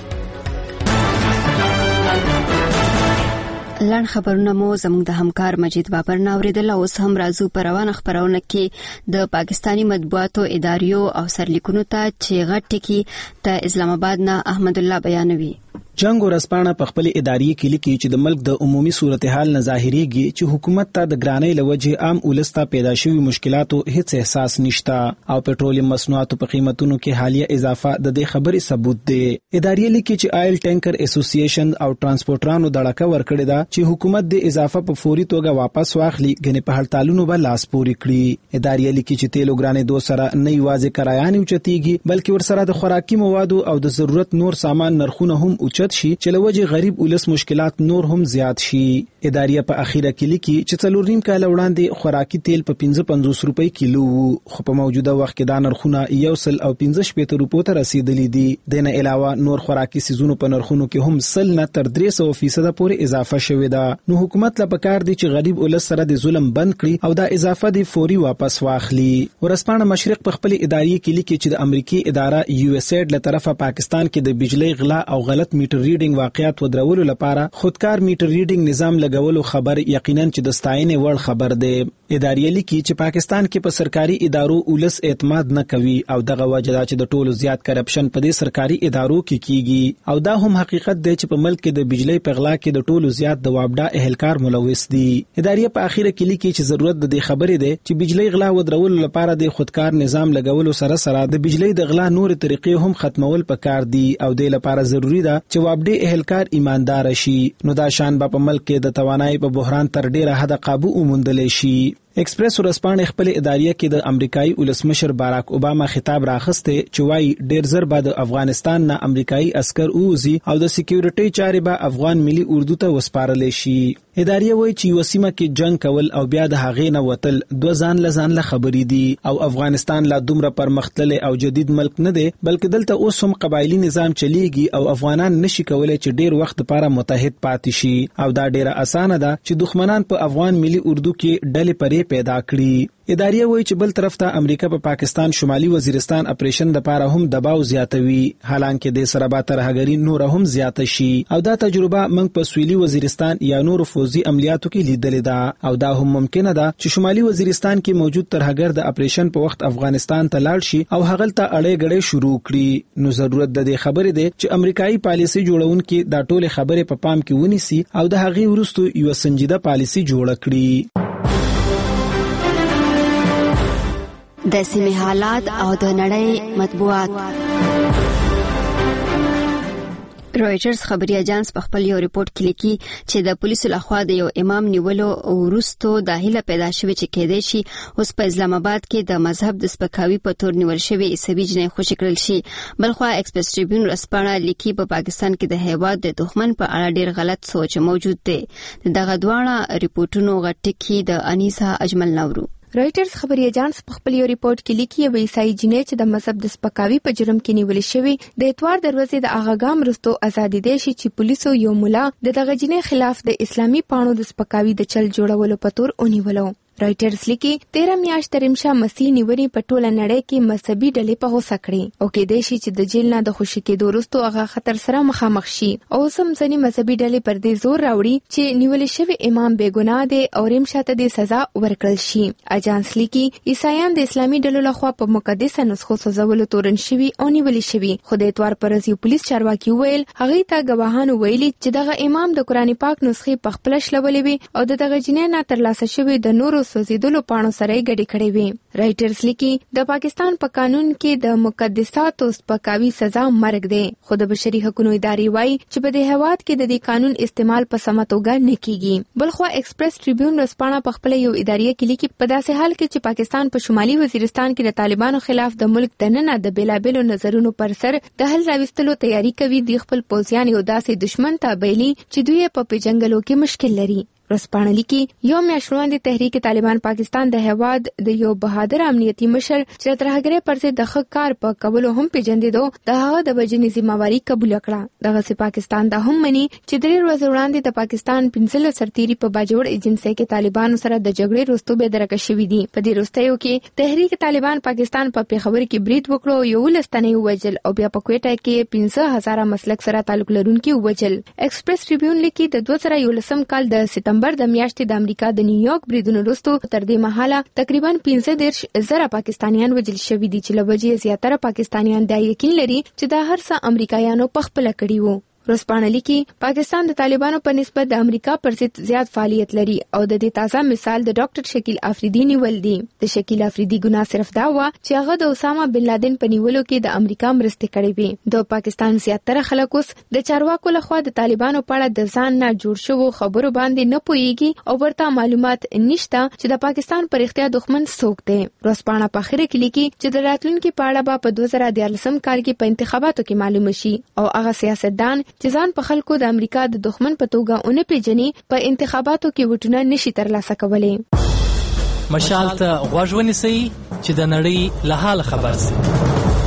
لن خبرونه مو زموږ د همکار مجید بابر نه اوریدل. اوس هم راځو په روانه خبرونه کې د پاکستانی مطبوعاتو اداریو او سرلیکونو ته چې غټ ټکی ته اسلام آباد نه احمد الله بیانوي. جنگ ورسپانه په خپل اداري کې لیکي چې د ملک د عمومي صورتحال نه ظاهريږي چې حکومت ته د ګرانۍ لوجه عام ولستا پیدا شوی مشکلاتو هیڅ احساس نشته او پټرولیم مصنوعاتو په قیمتونو کې حالیه اضافه د دې خبرې ثبوت دی. اداري لیکي چې آیل ټینکر اسوسییشن او ترانسپورټرانو دړکه ورکړی دا چې حکومت د اضافه په فوري توګه واپس واخلي غني په هړتالونو به لاس پوري کړي. اداري لیکي چې تیلو ګرانې دوه سره نه یوازې کرایان اوچتيږي بلکې ورسره د خوراکي موادو او د ضرورت نور سامان نرخونه هم اوچت شي چې لوجه غریب ولس مشکلات نور هم زیات شي. اداریه په اخیره کې لیکي چې 4 کال وړاندې خوراکي تیل په 55 روپۍ کیلو خو په موجوده وخت کې دا نرخونه 115 روپو ته رسیدلي دي. دنه علاوه نور خوراکي سيزونو په نرخونو کې هم 100 نه تر 300% پورې اضافه شوې ده. نو حکومت لا پکار دي چې غریب ولس سره د ظلم بند کړي او دا اضافه دي فوري واپس واخلي. ورسپانه مشرق په خپل اداري کې لیکي چې د امریکای اداره USAID له طرفه پاکستان کې د بجلی غلا او غلط میټر ریډینګ واقعیت ودرولو لپاره خودکار میټر ریډینګ نظام لګولو خبر یقینا چې د ستاینې وړ خبر دی. اداري لیکي چې پاکستان کې په سرکاري ادارو ولس اعتماد نه کوي او دغه وجه دا چې د ټولو زیات کرپشن په دې سرکاري ادارو کې کیږي او دا هم حقیقت دی چې په ملک کې د بجلی په غلا کې د ټولو زیات د وابډا اهلکار ملوث دي. اداري په اخیره کې لیکي چې ضرورت د دې خبرې دی چې بجلی غلا ودرولو لپاره د خودکار نظام لګولو سره سره د بجلی د غلا نور طریقې هم ختمول پکار دي او د لپاره ضروری ده چې وابډي اهلکار ایماندار شي. نو دا شان په ملک کې د توانایي په بحران تر ډیره حد قابو وموندل شي. ایکسپریس ورسپانه خپل اداریه کې د امریکایي ولسمشر باراک اوباما خطاب راخسته چې وايي ډیر زر بعد افغانستان نه امریکایي عسكر اوزي او د سکیورټي چارې به افغان ملي اردو ته وسپارل شي. اداریه وایي چې وسیمه کې جنگ کول او بیا د هغې نه وتل دوه ځان له خبرې دي او افغانستان لا دومره پرمختللی او جدید ملک نه دی بلکې دلته اوس هم قبایلی نظام چلیږي او افغانان نشي کولای چې ډیر وخت لپاره متحد پاتې شي او دا ډیره اسانه ده چې دښمنان په افغان ملي اردو کې ډلې پرې پیدا کړي. اداریه وایي چې بل طرف ته امریکا په پاکستان شمالي وزیرستان اپریشن د پاره هم دباو زیاتوي حالانکه د سره به ترهګری نور هم زیات شي او دا تجربه موږ په سویلي وزیرستان یا نور فوزي عملیاتو کې لیدلې ده او دا هم ممکنه ده چې شمالي وزیرستان کې موجود ترهګر د اپریشن په وخت افغانستان ته لاړ شي او هغه ته اړې غړې شروع کړي. نو ضرورت د دې خبرې ده چې امریکایي پالیسي جوړونکي دا ټول خبرې په پام کې ونیسي او د هغې وروسته یو سنجیده پالیسي جوړ کړي. د سیمې حالات او د نړۍ مطبوعات. رويټرز خبري اژانس په خپل یو ریپورت کې لیکي چې د پولیسو لخوا د یو امام نیولو وروسته د هیله پیدا شوې چې کېدای شي اوس په اسلام آباد کې د مذهب د سپکاوي په تور نیول شوی عیسوي جنۍ خوشی کړل شي. بلخوا ایکسپریس ټریبیون رسپانه لیکي په پاکستان کې د هیواد د دښمن په اړه ډیر غلط سوچ موجود دی. دغه دواړه ریپورتونو غټکی د انیسا اجمل نورو. رويټرز خبري اژانس په خپل یو ریپورت کې لیکي یو عیسائی جنۍ چې د مذهب د سپکاوي په جرم کې نیول شوی د اتوار دروازې د اغاګام رستو ازادي دي چې پولیسو یو مولا د دغه جنۍ خلاف د اسلامي پاڼو د سپکاوي د چل جوړولو په تور ونیولو. رويټرز لیکي 13 میاشت رمشه مسیح نیوري په ټوله نړۍ کې مذهبي ډلې په غوسه کړې او کې د شي چې د جیل نه د خوشی کېدو وروسته هغه خطر سره مخامخ شي او سم ځنی مذهبي ډلې پر دې زور راوړي چې نیول شوی امام بېګناه دی او رمشه ته د سزا ورکړل شي. اجانس لیکي عیسایان د اسلامي ډلو لخوا په مقدسه نسخو سوزولو تورن شوی او نیول شوی. خو د اتوار پر ورځ پولیس چارواکي ویل هغه ته گواهانو ویلي چې دغه امام د قرآن پاک نسخې په خپل شلولې وي او دغه جنۍ نه ترلاسه شوی د نورو سوزیدلو پاڼو سره ګډي کړي وي. رائټرز لیکي د پاکستان په قانون کې د مقدساتو سپکاوي سزا مرګ دی خو د بشري حقوقو ادارې وایي چې په دې هواد کې د دې قانون استعمال په سمه توګه نه کیږي. بلخوا ایکسپریس ټریبیون رسپانه په خپل یو ادارې کې لیکي په داسې حال کې چې پاکستان په شمالي وزیرستان کې د طالبانو خلاف د ملک دننه د بیلابېلو نظرونو پر سر د حل راوستلو تیاری کوي د خپل پوځیان یو داسې دشمن ته بیلي چې دوی په پیجنګلو کې مشکل لري. رسپانه لیکي یو میاشت وړاندې تحریک طالبان پاکستان د هواد د یو بهادر امنیتي مشر چې ترهګرۍ پر ضد د ښه کار په کولو هم پیژندېدو د هغه د وژنې ذمہواري قبول کړه. دغه پاکستان دا هم مني چې 3 ورځې وړاندې د پاکستان 15 سرتیري په باجوړ ایجنسي کې طالبانو سره د جګړې وروسته به درکه شوې دي. په دې وروستیو کې تحریک طالبان پاکستان په پیښور کې برید وکړو یو لستنې وجل او بیا په کوټه کې 15000 مسلک سره تعلق لرونکي وجل. ایکسپریس ټریبیون لیکي د 2011 کال د ستمبر د میاشتې د امریکا د نیویارک بریدونو وروسته تر دې مهاله تقریبا 15,000 پاکستانیان وژل شوي دي چې له وجې زیاتره پاکستانیان دا یقین لري چې دا هر څه امریکایانو په خپله کړي وو. رسپانه لیکي پاکستان د طالبانو په نسبت د امریکا پر ضد زیات فعالیت لري او د دې تازه مثال د ډاکټر شکیل افریدي نیول دی. د شکیل افریدي ګناه صرف دا و چې هغه د اسامه بن لادن په نیولو کې د امریکا مرستې کړې وي. د پاکستان زیاتره خلک اوس د چارواکو لخوا د طالبانو په اړه د ځان نه جوړ شوو خبرو باندې نه پوهیږي او ورته معلومات نشته چې د پاکستان پر اختیار دښمن څوک دی. رسپانه په اخر کې لیکي چې د راتلونکي په اړه په 2014 کال کې په انتخاباتو کې معلوم شي او هغه سیاستدان چې ځان په خلکو د امریکا د دښمن په توګه اونې پیژني په انتخاباتو کې وټونه نشي ترلاسه کولای. مشال ته غوږ ونیسئ چې د نړۍ له حال خبر شئ.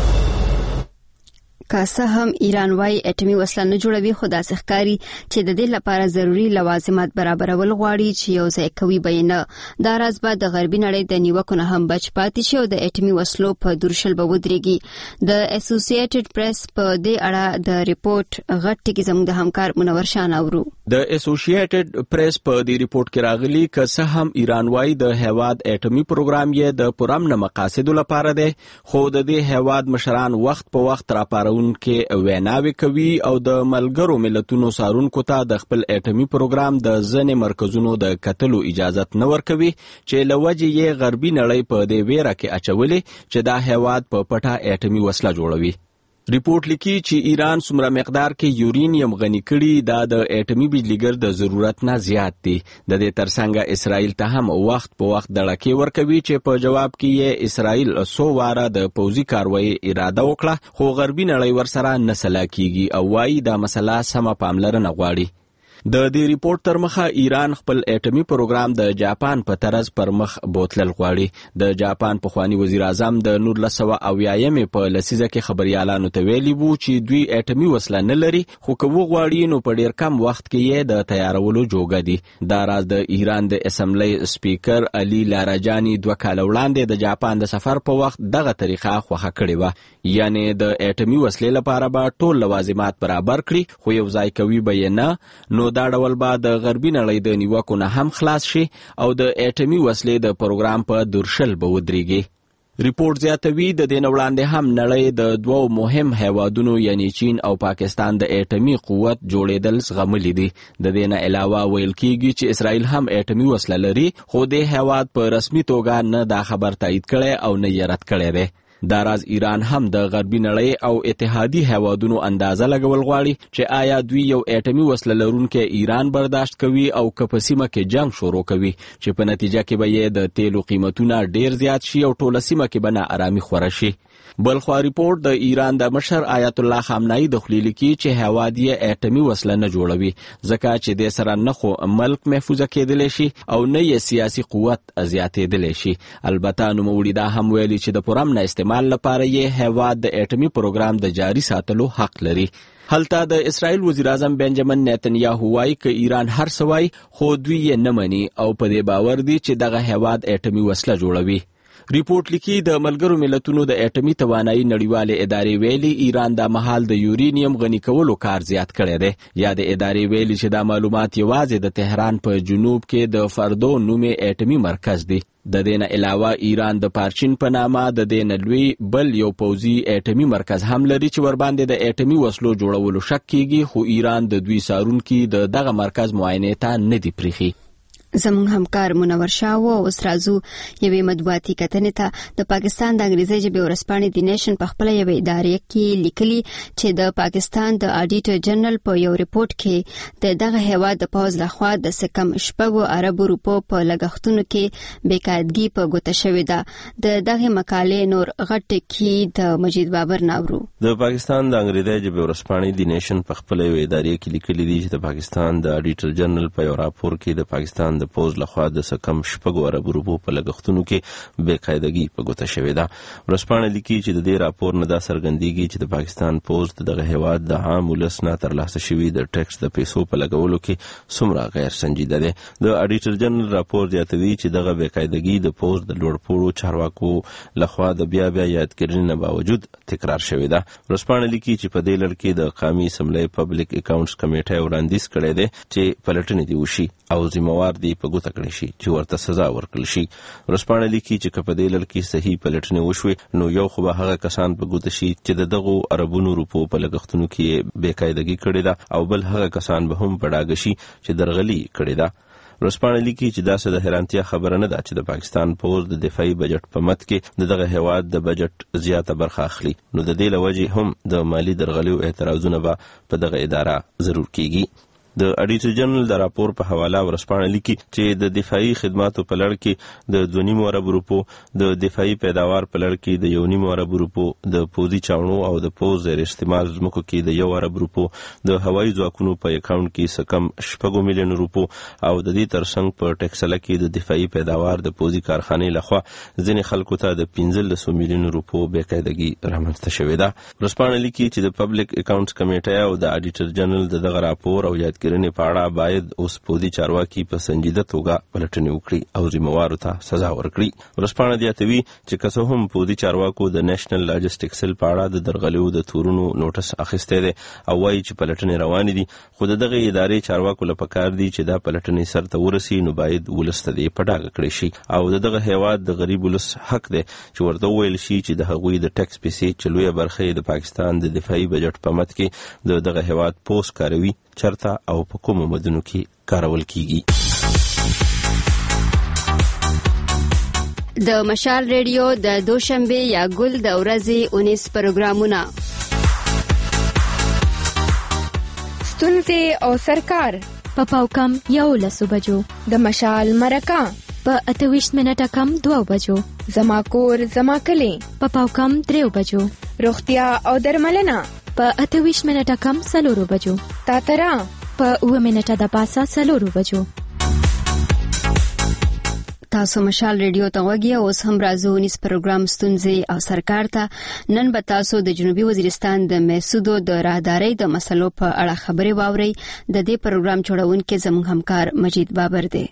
کاسه هم ایران وايي اټومي وسله نه جوړوي خو داسې ښکاري چې د دې لپاره ضروري لوازمات برابرول غواړي چې یو ځای کوي بینه. دا راز به د غربي نړۍ د نیوکو نه هم بچ پاتې شي او د اټومي وسلو په درشل به ودرېږي. د اسوسییټډ پریس په دې اړه د ریپورت غټ ټکی زموږ د همکار منور شان اورو. د اسوسییټډ پریس په دې ریپورت کې راغلي که څه هم ایران وايي د هواد اټومي پروګرام یې د پرامن مقاصدو لپاره دی خو د دې هواد مشران وخت په وخت راپارون کې ویناوي کوي او د ملګرو ملتونو سارونکو ته د خپل اټومي پروګرام د ځنې مرکزونو د کتلو اجازه نه ورکوي چې لوجه یې غربي نړۍ په دې ویره کې اچولې چې دا هواد په پټه اټومي وسله جوړوي. ریپورت لیکي چې ایران څومره مقدار کې یورینیم غني کړي دا د اټومي بجلیګر د ضرورت نه زیات دي. د دې ترڅنګ اسرائیل ته هم وخت په وخت دړکې ورکوي چې په جواب کې یې اسرائیل 100 واره د پوځي کاروایی اراده وکړه خو غربي نړۍ ورسره نه سلا کیږي او وايي دا مسله سمه پاملرنه غواړي. د دې ریپورت تر مخه ایران خپل اټومي پروګرام د جاپان په طرز پر مخ بوتلل غواړي. د جاپان پخوانی وزیر اعظم د 1980 په لسیزه کې خبريالانو ته ویلي وو چې دوی اټومي وسله نه لري خو که وغواړي نو په ډیر کم وخت کې یې د تیارولو جوګه دي. دا راز د ایران د اسمبلی سپیکر علي لاراجانی 2 کال وړاندې د جاپان د سفر په وخت دغه طریقه خوښه کړې و یعنی د اټومي وسلې لپاره به ټول لوازمات برابر کړي خو یو ځای کوي به نه نو دا ډول به د غربي نړۍ د نیوکو نه هم خلاص شي او د اټومي وسلې د پروګرام په درشل به ودرېږي. ریپورت زیاتوي د دې نه وړاندې هم نړۍ د 2 مهم هیوادونو یعنی چین او پاکستان د اټومي قوت جوړېدل زغملي دي. د دې نه علاوه ویل کېږي چې اسرائیل هم اټومي وسله لري خو د هیواد په رسمي توګه نه دا خبر تایید کړي او نه یې رد کړی دی. دا راز ایران هم د غربي نړۍ او اتحادي هیوادونو اندازه لګول غواړي چې آیا دوی یو اټومي وسله لرونکي ایران برداشت کوي او که په سیمه کې جنگ شروع کوي چې په نتیجه کې به یې د تیلو قیمتونه ډیر زیات شي او ټوله سیمه کې به ناارامي خوره شي. بلخوا ریپورت د ایران د مشر آیت الله خامنه‌ای د خلیل کې چې هیواد یې اټومي وسله نه جوړوي ځکه چې د سره نه خو ملک محفوظ کېدلی شي او نه یې سیاسي قوت زیاتېدلی شي. البته نوموړي دا هم ویلي چې د پرامن استعمال لپاره یې هیواد د اټومي پروګرام د جاري ساتلو حق لري. هلته د اسرائیل وزیر اعظم بنجامین نتنیاهو وایي که ایران هر څه وایي خو دوی یې نه مني او په دې باور دي چې دغه هیواد اټومي وسله جوړوي. ریپورت لیکي د ملګرو ملتونو د اټومي توانایي نړیوالې ادارې ویلي ایران د مهال د یورینیم غني کولو کار زیات کړی دی. یا د ادارې ویلي چې دا معلومات یوازې د تهران په جنوب کې د فردو نومې اټومي مرکز دی. د دې نه علاوه ایران د پارچین په نامه د دې نه لوی بل یو پوځي اټومي مرکز هم لري چې ورباندې د اټومي وسلو جوړولو شک کیږي خو ایران د دوی سارونکي د دغه مرکز معاینې ته نه دی پریخي. زموږ همکار منور شاه او استرازو یوې مطبوعاتي کتنې ته د پاکستان د انګریزي ژبې ورځپاڼې د نیشن په خپل یوې ادارې کې لیکلي چې د پاکستان د اډیټر جنرال په یو ریپورت کې دغه هیواد د پوز لخوا د سکم شپږو عربو روپو په لګښتونو کې بیکایدګي په ګوته شوې ده. دغه مقالې نور غټ کې د مجید بابر ناورو. د پاکستان د انګریزي ژبې ورځپاڼې د نیشن په خپل یوې ادارې کې لیکلي دي چې د پاکستان د اډیټر جنرال په یو راپور کې د پاکستان د پوز لخوا د سکم شپږو عربو روپو په لګښتونو کې بیکایدګي په ګوته شوې ده. ورځپاڼه لیکي چې د دې راپور نه دا څرګندېږي چې د پاکستان پوز دغه هیواد د عام ولس نه ترلاسه شوي د ټیکس د پیسو په لګولو کې څومره غیر سنجیده ده. د اډیټر جنرال راپور زیاتوي چې دغه بیکایدګي د پوز د لوړپوړو چارواکو لخوا د بیا یادګیرنې نه باوجود تکرار شوې ده. ورځپاڼه لیکي چې په دې لړ کې د قومي اسمبلی پبلک اکاونټس کمیټې وړاندیز کړی دی چې پلټنې دې وشي او ذمہوار دي په ګوته کړی شي چې ورته سزا ورکړل شي. ورځپاڼه لیکي چې که په دې لړ کې صحیح پلټنې وشوي نو یو خو به هغه کسان په ګوته شي چې د دغو عربونو روپو په لګښتونو کې بیکایدګي کړې ده او بل هغه کسان به هم په ډاګه شي چې درغلي کړې ده. ورځپاڼه لیکي چې داسې د حیرانتیا خبره نه ده چې د پاکستان پوز د دفاعي بجټ په مت کې دغه هیواد د بجټ زیاته برخه اخلي نو د دې لوجې هم د مالی درغلیو اعتراضونه به په دغه اداره ضرور کیږي. د اډیټر جنرال د راپور په حواله ورځپاڼه لیکي چې د دفاعي خدماتو په لړ کې د 2.5 ارب روپو، د دفاعي پیداوار په لړ کې د 1.5 ارب روپو، د پوځي چاونو او د پوز زیر استعمال ځمکو کې د 1 ارب روپو، د هوایي ځواکونو په اکاونټ کې سکم 6 میلیون روپو او د دې ترڅنګ په ټکسله کې د دفاعي پیداوار د پوځي کارخانې لخوا ځینې خلکو ته د 15 میلیون روپو بیکایدګي رامنځته شوې ده. ورځپاڼه لیکي چې د پبلک اکاونټس کمیټه او د اډیټر جنرال دغه راپور او یادګیرنې په اړه باید اوس پوځي چارواکي په سنجیده توګه پلټنې وکړي او ذمہوارو ته سزا ورکړي. ورځپاڼه زیاتوي چې که څه هم پوځي چارواکو د نېشنل لاجسټک سیل په اړه د درغلیو د تورونو نوټس اخیستی دی او وایي چې پلټنې روانې دي، خو دغه ادارې چارواکو له پکار دي چې دا پلټنې سرته ورسي نو باید ولس ته دې په ډاګه کړی شي او دغه هیواد د غریب ولس حق دی چې ورته وویل شي چې د هغوی د ټیکس پیسې چې لویه برخه د پاکستان د دفاعي بجټ په مت کې دغه هیواد پوس کاروي چرته او په کومو مدنو کې کارول کیږي. د مشال ریډیو د دوشنبه یا ګل د ورځې 19 پروګرامونه ستونزې او سرکار په پاوکم 11 بجو، د مشال مرکه په 28 منټه کم 2 بجو، زما کور زما کلی په پاوکم 3 بجو، روغتیا او درملنه په 28 منټه کم 4 بجو، تاترا په 9 منټه د پاسه 4 بجو. تاسو مشال ریډیو ته وګورئ. اوس هم راځو 19 پروګرام ستونزې او سرکار ته. نن به تاسو د جنوبي وزیرستان د محسودو د راهدارۍ د مسلو په اړه خبرې واورئ. د دې پروګرام جوړونکي زموږ همکار مجید بابر دی.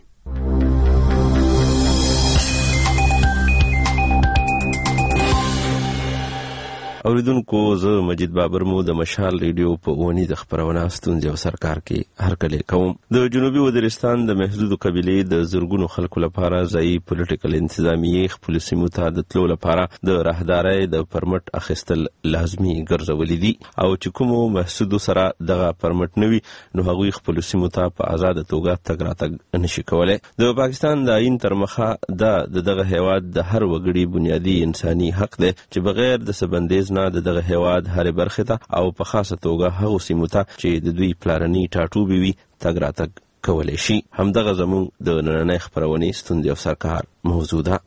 اوریدونکو زه مجید بابر مو د مشال ریډیو په ونی د خبرونه ستونزې او سرکار کې هرکلی کوم. د جنوبي وزیرستان د محدود قبيلې د زرګونو خلکو لپاره ځای پولیټیکل انتظامیه خپل سیمو ته د تلو لپاره د راهدارۍ د پرمټ اخیستل لازمي ګرځولې دي او چې کوم محدود سره دغه پرمټ نوي نو هغوی خپل سیمو ته په آزاد توګه تګ راتګ نشي کولای. د پاکستان د آئین تر مخه دغه هیواد د هر وګړي بنیادی انساني حق دی چې بغیر د سبندیز نه دغه هیواد هر برخه ته او په خاصه توګه هغه سیمو ته چې د دوی پلاني ټاټوبي وي تګ راتګ کولای شي. همدغه زموږ د نننۍ خبرونې ستونزې او سرکار موضوع ده.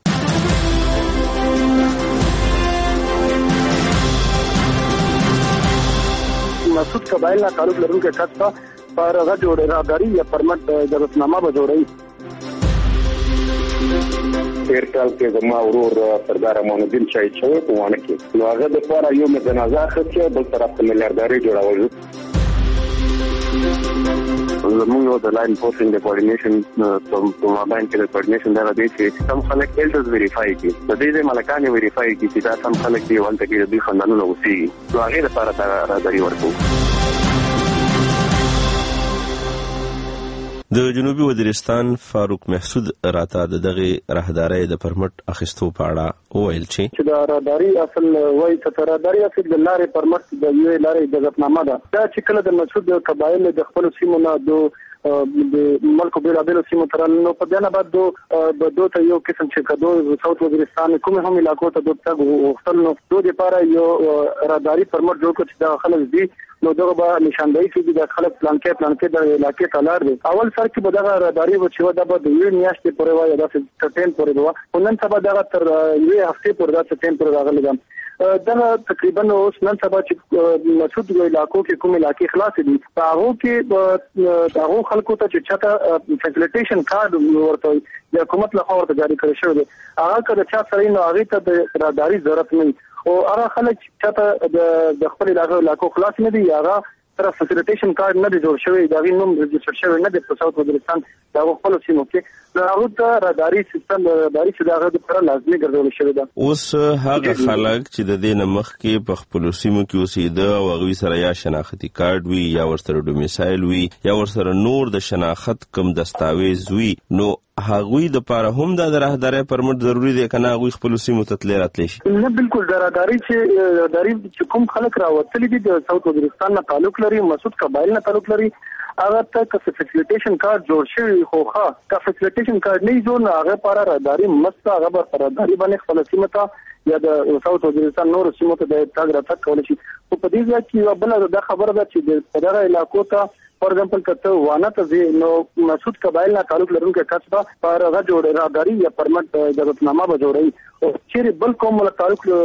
مسعود قبایل نه تعلق لرونکي کس پر هغه جوړ راهداري یا پرمټ اجازهنامه به جوړوي. تیر کال کې زما ورور سردار امان الدین شهید شوی په وانه کې نو هغه د لپاره یو جنازه اخیسته بل طرف ته میلیاردري جوړول. زموږ د لاین پوسټینګ د کوارډینیشن په مابین کې د کوارډینیشن دا دی چې کوم خلک ایلډرز ویریفای کړي د دې ملکان ویریفای کړي چې دا کوم خلک دی ولته کې د خاندانونو اوسېږي نو هغه لپاره راهداري ورکوي. د جنوبي وزیرستان فاروق محسود راته دغه راهدارۍ د پرمټ اخیستو په اړه وویل چې د راهداري اصل وایي چې راهداري اصل د لارې پرمټ د یوې لارې اجازهنامه ده. دا چې کله د مسعود قبایل د خپل سیمو نه د ملک بیلابیلو سیمو تر نو په دنه بعد دو ته یو قسم چې کدو ساوث وزیرستان کوم هم علاقو ته د تګ وختل نو دوی لپاره یو راهداري پرمټ جوړ کړ چې دا خلک دي نو دغه به نشاندهي کې د خلک پلان کې د علاقې کلار دي. اول سر کې به دغه راهداري و چې دا به د یو میاشتې پورې وای دا څه ټیم پورې و نن سبا دغه تر یو هفته پورې دا څه ټیم پورې راغلی ده. دغه تقریبا اوس نن سبا چې مسعود علاقو کې کوم علاقې خلاص دي هغه کې هغه خلکو ته چې چاته فیسیلیټیشن کارت ورته د حکومت له خوا ورته جاری کړی شوی دی هغه کله چې سره نو هغه ته د راهداري ضرورت نه او هغه خلک چې د خپل علاقو خلاص نه دي هغه تر فیسیلیټیشن کارت نه دی جوړ شوی دا غي نوم رجسټر شوی نه دی په ساوث وزیرستان دا خپل سیمو کې هغه ته راهداري سیستم راهداري چې دا غوډه پر لازمي ګرځول شوی دا. اوس هغه خلک چې د دې نمخ کې په خپل سیمو کې اوسېده او هغه سره یا شناختی کارت وي یا ورسره ډومیسایل وي یا ورسره نور د شناخت کوم دستاویز وي نو هغوی د پاره هم د راهداري پرمټ ضروری دی کنه هغوی خپل سیمو ته تللی راتلی شي. نه بالکل راهداري چې کوم خلک راوتلي دي د ساوث وزیرستان نه تعلق لري مسعود قبایل نه تعلق لري هغه ته که فیسیلیټیشن کارت جوړ شوی خو که فیسیلیټیشن کارت نه جوړ نه هغه لپاره راهداري مست هغه پر راهداري باندې خپل سیمه ته یا د ساوث وزیرستان نور سیمو ته د تاګ راتګ کول شي. په دې ځای کې بل دا خبره ده چې د دغه علاقو ته فور ایگزامپل کته وانه ته نو مسعود قبایل نه تعلق لرونکي کس به پر هغه جوړ راهداري یا پرمټ اجازهنامه به جوړي او چې بل کوم نه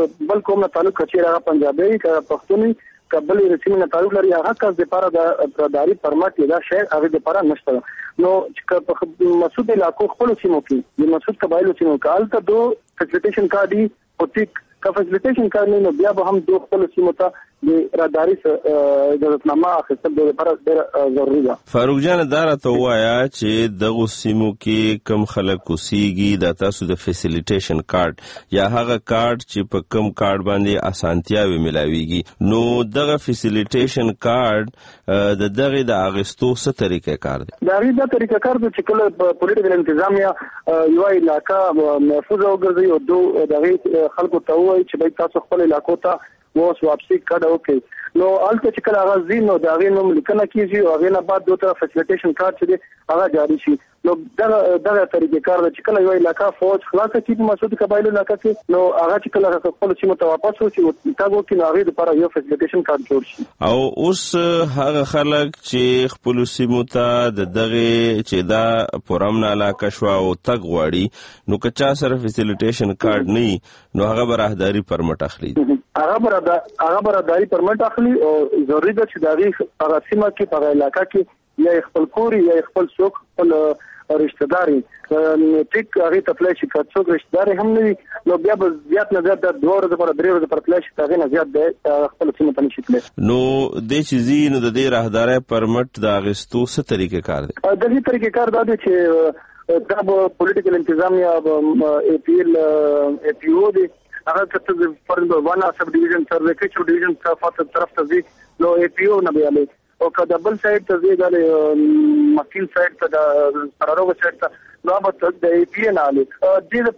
تعلق چې هغه پنجابي کا پښتوني قبل رسمي نه تعلق لري هغه کس د لپاره د راهداري پرمټ یا شهر هغه د لپاره نشته نو چې مسعود علاقو خپل سیمو کې د مسعود قبایل سیمو کال ته دو فیسیلیټیشن کارت دی او ټیک کا فیسیلیټیشن کارت نه بیا به هم دو خپل سیمو ته د راهداري اجازهنامه اخیستل د لپاره ډېر ضروري ده. فاروق جان دا راته وایا چې دغه سیمو کې کم خلک اوسېږي د تاسو د فیسیلیټیشن کارت یا هغه کارت چې په کم کارت باندې اسانتیاوي ملاويږي نو دغه فیسیلیټیشن کارت د دغه د اغستو څه طریقې کار دی؟ دا غي د طریقې کار د چې کله پولیټیکل انتظامیه یو علاقہ محفوظ وګرځي او دو دغه خلکو ته وایي چې باید تاسو خپل علاقو ته ووس واپسی کړه اوکې نو الته چې کله هغه زینو دا غي نوم لیکنه کیږي او هغه نه بعد دوه طرف فیسیلیټیشن کارت چې هغه جاری شي نو دغه طریقې کار چې کله یو علاقہ فوج خلاص کیږي مسعود قبایل علاقہ کې نو هغه چې کله خپل سیمه ته واپس وشي او تاسو کې نو هغه لپاره یو فیسیلیټیشن کارت جوړ شي او اوس هغه خلک چې خپل سیمه ته دغه چې دا پرامن علاقہ شو او تګ غواړي نو کچا سره فیسیلیټیشن کارت نه نو هغه راهداري پرمټ اخلي هغه راهداري پرمټ اخلي او ضروري ده چې دغه هغه سیمه کې په علاقہ کې یا خپل کوري یا خپل څوک خپل رشتہ داري ټیک هغه تپلای شي که څوک رشتہ داري هم نه نو بیا به زیات نه زیات د 2 ورځې پر 3 ورځې پر تلای شي هغه نه زیات د خپل سیمه ته نشي تللی نو د چیزي نو د دې راهداري پرمټ د اغستو څه طریقې کار دی؟ د دې طریقې کار دا دی چې دا پولیټیکل انتظامیه اے پی او دی هغه کته فرض ونه سب ډیویژن سروې کې چې ډیویژن صفات طرف ته ځي نو اي پی او نه بیاله او کله بل سایت ته ځي د مکین سایت ته د سراروغ سایت ته نو به د اي پی نه علي د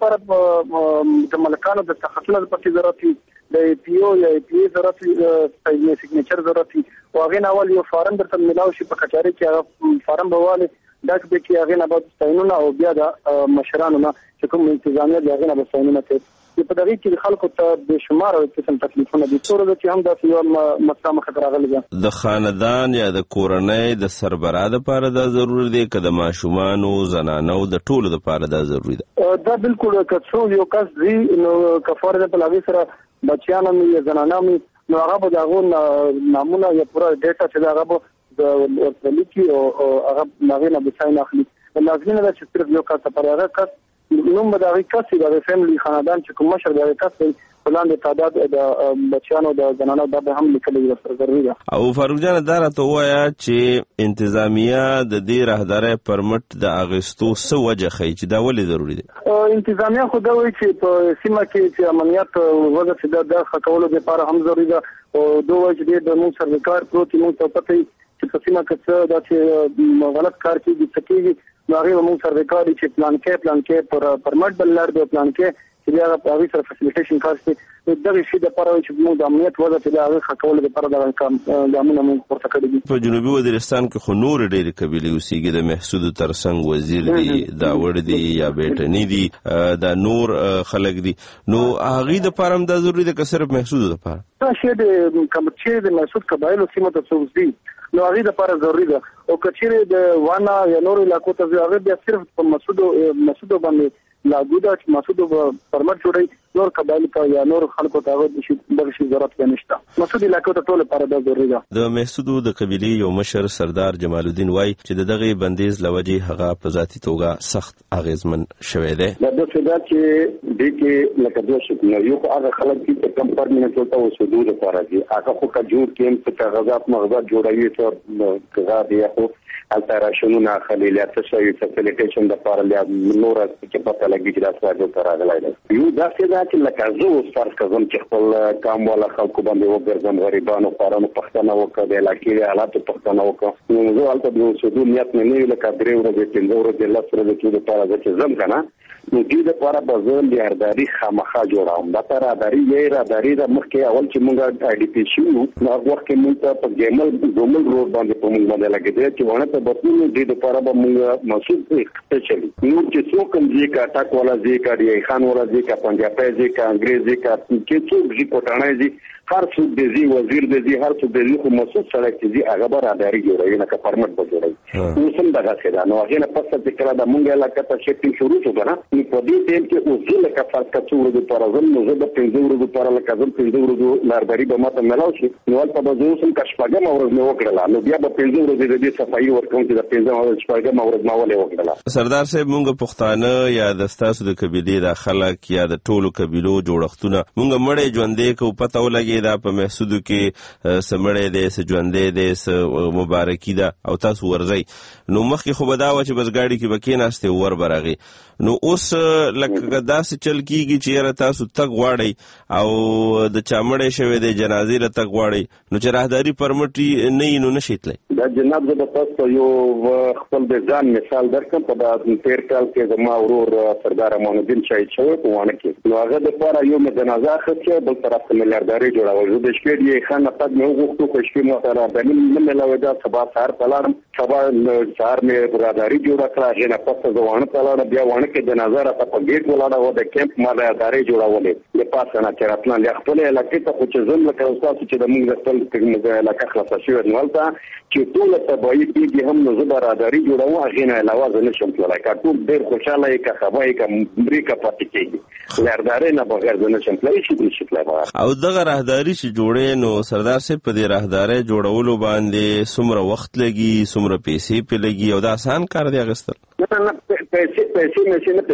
لپاره د ملکانو د تخصص لپاره ضرورت د اي پی او یا اي پی ضرورت یې سیګنیچر ضرورت او هغه اول یو فارم درته ملاوي شي په کچاري کې فارم بواله داک به کې هغه نه بعد ستاینونه او بیا د مشرانو نه چې کوم انتظامیه دی هغه نه ستاینونه کوي په دغه کې خلکو ته د شمار او قسم تکلیفونه دي ټول د چې هم د یو مسله مخ راغلي ده د خاندان یا د کورنۍ د سربراه لپاره دا ضروري دی که د ماشومانو زنانو د ټولو لپاره دا ضروري ده دا بالکل کڅو یو کس دی نو کفاره د پلاوی سره بچیانو یا زنانو نو هغه به داغو نامونه یا پوره ډیټا چې هغه به د ورتلکی او هغه ناغې نه بچای نه اخلي لازمي نه ده چې صرف یو کس لپاره هغه کس نوم به دغه کس د فیملی خاندان چې کوم مشر دغه کس بلند تعداد د بچیانو د زنانو د هم لیکلي سره ضروري ده او فاروق جان دا راته وایا چې انتظامیه د دې راهداري پرمټ د اغستو سو وجه خي چې دا ولې ضروري ده انتظامیه خو دا وایي چې په سیمه کې چې امنیت وضع چې د خکولو لپاره هم ضروري ده او دوه چې د مو سرکار پروتي مو ته پته چې په سیمه کې دا چې غلط کار کوي چې کیږي نو هغه مو سرکار چې پلان کې پر پرمټ بل لار د پلان کې چې دا په هغه سره فیسیلیټیشن کار کوي دغه شی د لپاره چې موږ د امنیت وضع ته د هغه خکولو لپاره د کار ګامونه موږ پورته کړی دي په جنوبي وزیرستان کې خو نور ډېر قبيله اوسېږي د محسود ترڅنګ وزیر دی داوړ دی یا بیٹنی دی دا نور خلک دي نو هغه د لپاره هم د ضروري د صرف محسود لپاره دا شی د کوم چې د محسود قبایل سیمه ته څوزي نو هغه د لپاره ضروري ده او کچېره د وانا یا نور علاقو ته هغه بیا صرف په مسعود باندې لاګو دا چې مسعود پرمټ جوړي نور قبایل ته یا نور خلکو ته دغه شی ضرورت نشته مسعود علاقو ته ټول لپاره دا ضروري ده د محسود د قبيله یو مشر سردار جمال الدین وای چې دغه بندیز لوجه هغه په ذاتي توګه سخت اغیزمن شوی دی دا د څه چې د کې لکه دوه شي نو یو هغه خلک چې کم پرمنټ ته وسودو لپاره دي هغه خو کجور کې په کاغذات مغزات جوړوي ته کاغذ یا خو التراشنونه خلیلات شوی فسیلیټیشن د لپاره نور چې پته لګی چې دا څه تر راغلی دی یو دا څه چې لکه زه فرض کوم چې خپل کام ولا خلکو باندې وګرځم غریبانو خارانو پښتنه وکړه د علاقې حالات پښتنه وکړه نو زه البته د وسودو نیت نه لکه درې ورځې پنځه ورځې لس ورځې لپاره چې زم کنه نو دې لپاره به زه لیارداري خامخا جوړوم دا تر راداري د مخکې اول چې موږ آی ډي پی شو نو وخت کې موږ ته په ګومل روډ باندې په موږ باندې لګیدل چې ونه ته بطنو دې لپاره به موږ مسعود سپیشلی نو چې څوک هم دې کا ټاک ولا دې کا دی خان ولا دې کا پنجابي دې کا انګريز دې کا چې څوک دې کوټانه دې هر څوک دې وزیر دې هر څوک دې خو مسعود سره چې هغه به راداري جوړوي نه کا پرمټ به جوړوي نو سم دغه څه نو هغه نه پس چې کړه د مونږه علاقه ته شپې شروع شو کنه نو په دې ټیم کې اوس لکه فرض کړو د پرازم نو زه د 15 ورځې لپاره لکه زم 15 ورځې لارداري به ماته ملاو شي نو ولته به زه سم کښپاګه مورز نه وکړل نو بیا به 15 ورځې د صفایي ورکوم چې د 15 ورځې شپاګه مورز ما ولې وکړل سردار صاحب مونږ پښتانه یا د ستاسو د قبيله د خلک یا د ټولو قبيلو جوړښتونه مونږ مړې ژوندې کو پته ولګي دا په محسود کې سمړې دې سجوندې دې مبارکي ده او تاسو ورځي نو مخکې خو به دا و چې بس ګاډي کې بکیناسته ور برغي نو اوس لکه داسې چل کیږي چې تاسو تک غواړي او د چامړې شوی د جنازې له تک غواړي نو چې راهداري پرمټي نه نو نشیتلې دا جناب زه د تاسو یو خپل د ځان مثال درکم په د 13 کال کې زما ورور سردار امان الدین شهید شوی په وانه کې نو هغه د لپاره یو جنازه اخیسته بل طرف ته ملیارداري جوړول زه د شپې یې خان پد مې وغوښتو خو شپې مو سره د نن ملاوي دا سبا سهار تلارم سبا سهار مې برادری جوړ کړه غنه پس زوانه تلاره بیا وانه کې جنازه را په گیټ ولاړه و د کیمپ ملیارداري جوړولې د پاسه نه چرته نه خپل علاقې ته خو چې زم لکه اوسه چې د موږ خپل علاقې خلاص شوی نو چې ټول تبعی پیږي هم نو زبراداری جوړو هغه نه علاوه نه شم تلای کا ټول ډیر خوشاله یې کا خبرې کا امریکا پاتې کیږي لرداري نه بغیر نه شم تلای شي او دغه راهداري چې جوړې نو سردار صاحب په دې راهداري جوړولو باندې څومره وخت لګي څومره پیسې په لګي او دا آسان کار دی اغستل نه پیسې نه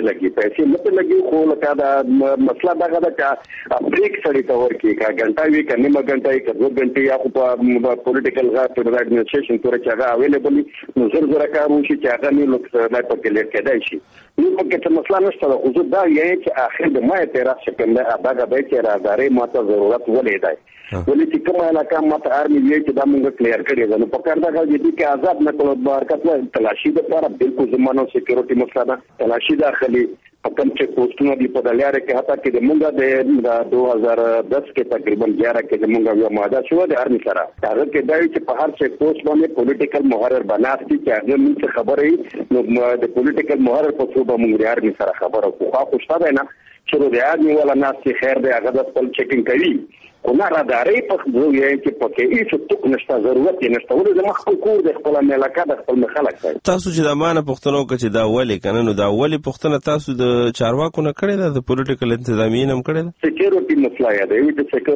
لګي خو لکه دا مسله دغه ده چې بریک سړی ته ورکی کا غنټه وی کنه ما غنټه کا 2 غنټه یا په پولیټیکل غا په ایڈمنسټریشن تور چې هغه اویلیبل نو زر کار وشي چې هغه نه لوکس نه پکې لر کېدای شي نو پکې څه مسله نشته خو زه دا یې چې اخر د ما اعتراض شکل نه اباګه به چې راځي ماته ضرورت ولې دی ولې چې کومه علاقه ماته ارمي وی چې دا موږ کلیر کړی ده نو په کار دا چې کې آزاد نه کول برکت تلاشي د لپاره بالکل زمانو سکیورټي مسله ده تلاشي داخلي کوم چې پوسټونه دی په دلیاره کې حتی کې د مونږه د 2010 کې تقریبا 11 کې د مونږه یو ماده شو د ارمي سره هغه کې دا چې په هر څه پوسټ باندې پولیټیکل محرر بناستي چې هغه موږ خبرې نو د پولیټیکل محرر په څو به مونږ د ارمي سره خبره کوو خو خوشاله نه چې د ارمي ولا ناس چې خیر دی هغه د خپل چیکینګ کوي خو نه راداري په خو یې چې پکې هیڅ ټوک نشته ضرورت نشته ولې د مخ کور د خپل ملکه د خپل خلک تاسو چې د امانه پښتنو کې چې دا ولې کنه نو دا ولې پښتنه تاسو د چارواکو نه کړی دا د پولیټیکل انتظامیین هم کړی دا سکیورټي مسله یا د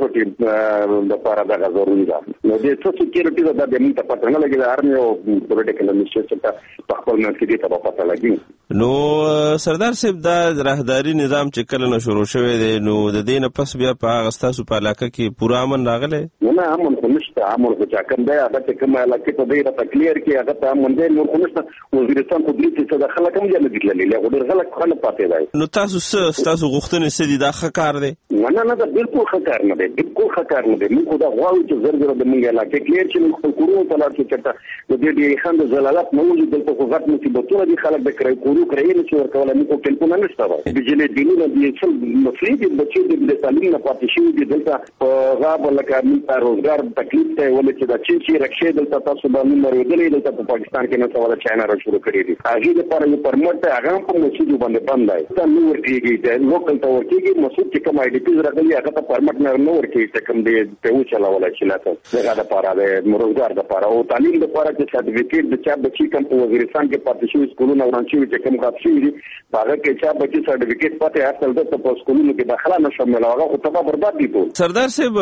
سکیورټي د لپاره دا ضروري ده نو د سکیورټي د موږ ته پته نه لګي د ارمي او پولیټیکل انټرست ته خپل منځ کې ته پته لګي نو سردار صاحب دا راهداري نظام چې کله نو شروع شوی دی نو د دې نه پس بیا په غستاسو په علاقه کې پورا امن راغله نه امن خو نشته امن خو چې کوم دی هغه چې کومه علاقه ته دی را کلیر کې هغه ته امن دی نو خو نشته وزیرستان په دې چې د خلک هم نه دي له ډېر خلک خو نه پاتې دی نو تاسو غوښتنې سدي دا ښه کار دی نه دا بالکل ښه کار نه دی بالکل ښه کار نه دی موږ دا غواړو چې زر د موږ علاقه کلیر چې موږ کورو ته لاړ شو چې د دې خند زلالت موجود دلته خو غټ مصیبتونه دي خلک د کرای کورو کرای نه چې ورکول موږ ټلیفون نشته وای د جلې دینونه دي څل مسلې دي بچي د تعلیم نه پاتې شي دي دلته غاب لکه موږ روزګار تکلیف ته ولې چې دا چې رکشې دلته تاسو باندې مرودلې دلته په پاکستان کې نه سواله چاینا را شروع کړی دي هغه لپاره یو پرمټ هغه په مسجد باندې بند دی ته نو ورکیږي د لوکل ته ورکیږي مسجد چې کوم آی ډی پی راغلي هغه ته پرمټ نه ورکیږي چې کوم دی ته و چلاول چې لاته دغه لپاره د روزګار لپاره او تعلیم لپاره چې سرټیفیکیټ د چا بچی کوم په وزیرستان کې پاتې شوی سکولونه ورانچوي چې کوم غاب شوی دي هغه کې چا بچی سرټیفیکیټ پاتې اصل د په سکولونو کې داخله نشمل هغه خو تبا برباد دي ټول سردار صاحب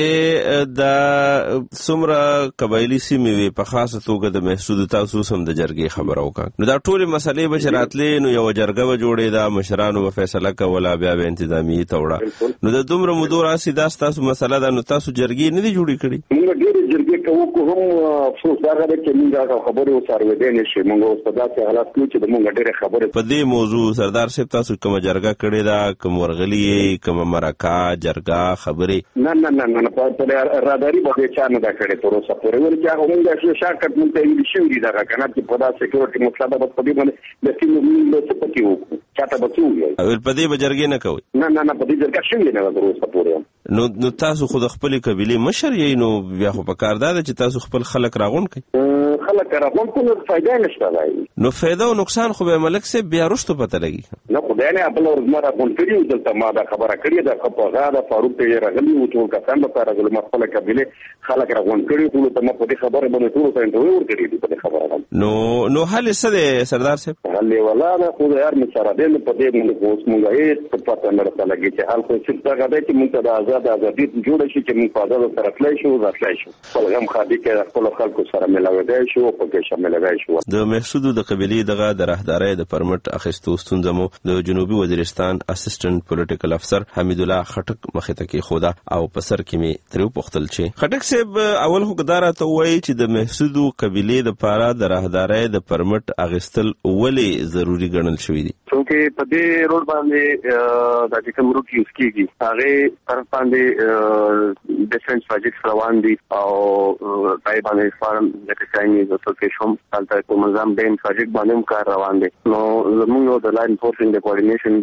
چې د څومره قبایلی سیمې وي په خاصه توګه د محسود تاسو سم د جرګې خبره وکړه نو دا ټول مسلې به راتلې نو یو جرګه به جوړې دا مشرانو به فیصله کوله بیا به انتظامی ته وړه نو د دومره مودو راسي دا تاسو مسله ده نو تاسو جرګې نه دي جوړې کړې موږ ډېر جرګې کوو هم افسوس هغه ده چې موږ خبرې وساروي دي نشي موږ اوس په داسې حالات کې چې موږ ډېر خبرې په دې موضوع سردار صاحب تاسو کوم جرګه کړې ده کوم ورغلي کوم مرکه جرګه خبرې نه په راداري باندې چا نه دا کړې تر اوسه پورې ول چې هغه موږ شاکټ موږ ته ویل شو دي دا کنه چې په دا سکیورټي مسله په دې باندې د سیمو موږ څه پکې وکړو چاته بچو وي په دې بجرګې نه کوي نه په دې جرګه شوی نه تر اوسه پورې نو تاسو خود خپل قبيله مشر یې نو بیا خو په کار ده چې تاسو خپل خلک راغون کړئ خلک راغون کوم فائدہ نشته دی نو فائدہ او نقصان خو به ملک سے بیا رښتو پته لګي نه خدای نه خپل ورزمره غون کړی دلته ما دا خبره کړې ده خو غاده فاروق ته راغلی او ټول کسان به راغلی ما خپل قبيله خلک راغون کړی ټول ته ما په دې خبره باندې ټول ته انټرویو ورکړی په دې خبره نو حل څه دی سردار صاحب حل ولا نه خو یار می سره دې په دې باندې اوس موږ هیڅ پته نه راځي چې حل خو څه دا غواړي چې موږ د ازادي جوړ شي چې موږ په آزاد سره تلای شو راتلای شو خپل غم خادي کې خپل خلکو سره ملاوي شو په کې شامل شو د محسود د قبيله دغه د راهداري د پرمټ اخیستو ستونزمو د جنوبي وزیرستان اسسټنټ پولیټیکل افسر حمید الله خټک مخه ته کې خودا او په سر کې می تریو پختل چې خټک صاحب اول حقدار ته وایي چې د محسود قبيله د پاره د راهداري د پرمټ اخیستل ولې ضروری ګڼل شوی دي چې په دې روډ باندې د کوم روډ یوز کیږي هغه پر باندې ډیفرنس پروجیکټس روان دي او پای باندې فارم د کسانې د اسوسییشن تلته کوم نظام د پروجیکټ باندې کار روان دي نو موږ د لاین فورسینګ د کوارډینیشن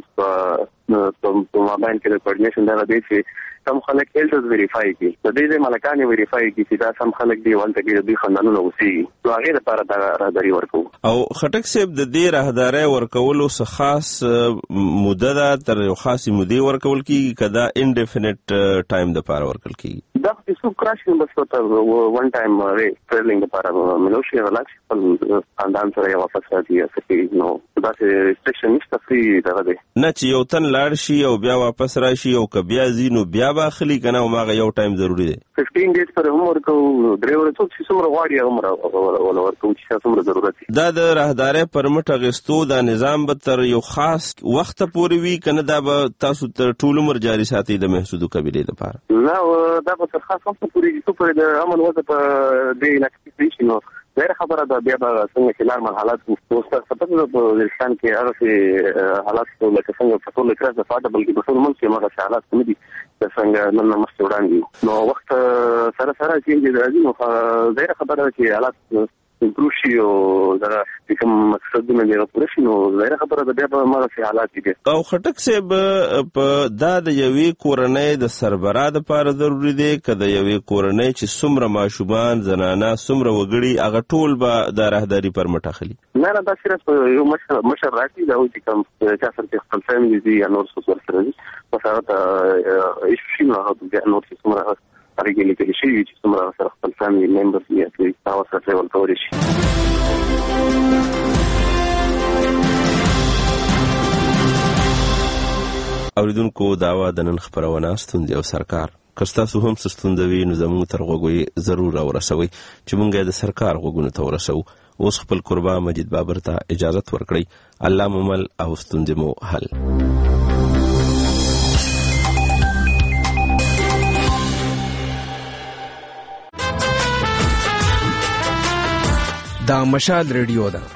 په مابین کې د کوارډینیشن دا دی چې سم خلک هیلث ویریفای کی د دې ملکانې ویریفای کی چې دا سم خلک دی ولته کې د خندانو اوسي نو هغه لپاره دا راهداري ورکو او خټک صاحب د دې راهداري ورکولو څخه خاص مدته تر یو خاصه مودې ورکول کیږي کدا انډیفینټ ټایم د لپاره ورکول کیږي دا څه کراش کې بس ته ون ټایم ری ټریلینګ لپاره ملوشي ریلاکس خاندان سره یو واپس راځي چې نو داسې ریسټریکشن نشته فری دغه دی نه چې یو تن لاړ شي او بیا واپس راشي او که بیا ځینو بیا به اخلي که نه هماغه یو ټایم ضروري دی 15 ډیز پر هم ورکو درې ورځې څوک چې څومره غواړي هغومره ورکو چې څومره ضرورت وي. دا د راهدارۍ پرمټ اخیستو دا نظام به تر یو خاص وخته پورې وي که نه دا به تاسو تر ټول عمر جاري ساتئ د محسودو قبیلې دپاره؟ نه دا به تر خاص وخته پورې څو پورې د امن وضع په دې علاقې کې شي نو غیر خبره ده بیا به څنګه چې نارمل حالات وو ستاسو په افغانستان کې هغه حالات لکه څنګه په ټول کې د فاده بلکې په ټول ملک کې هغه حالات نه دي څنګه نن مخکې وړاندې نو وخت سره چې راځي نو غیر خبره چې حالات امپروف شي او دا کوم مقصدونه دی پوره شي نو غیر خبره ده بیا به ماغه حالات دي. او خټک صاحب په دا د یوې کورنۍ د سربراه دپاره ضروري دی که د یوې کورنۍ چې څومره ماشومان زنانه څومره وګړي هغه ټول به د راهداري پرمټ اخلي؟ نه دا صرف یو مشر راشي دا چې کوم چا سره چې خپل فیملی دي یا نور څه سره دي په هغه ته هیڅ شي نه هغه نور څه څومره اړیکې لیکل شي چې څومره سره خپل فیملی ممبرز یې چې تاسو سره ټریول کولی شي. اوریدونکو داوا د نن خپرونه ستوندې او سرکار که ستاسو هم څه ستونزه وي نو زموږ تر غوږو ضرور راورسوئ چې موږ یې د سرکار غوږونو ته ورسوو. اوس خپل قربا مجید بابر ته اجازت ورکړئ. الله مو مل او ستونزې مو حل. دا مشال ریډیو ده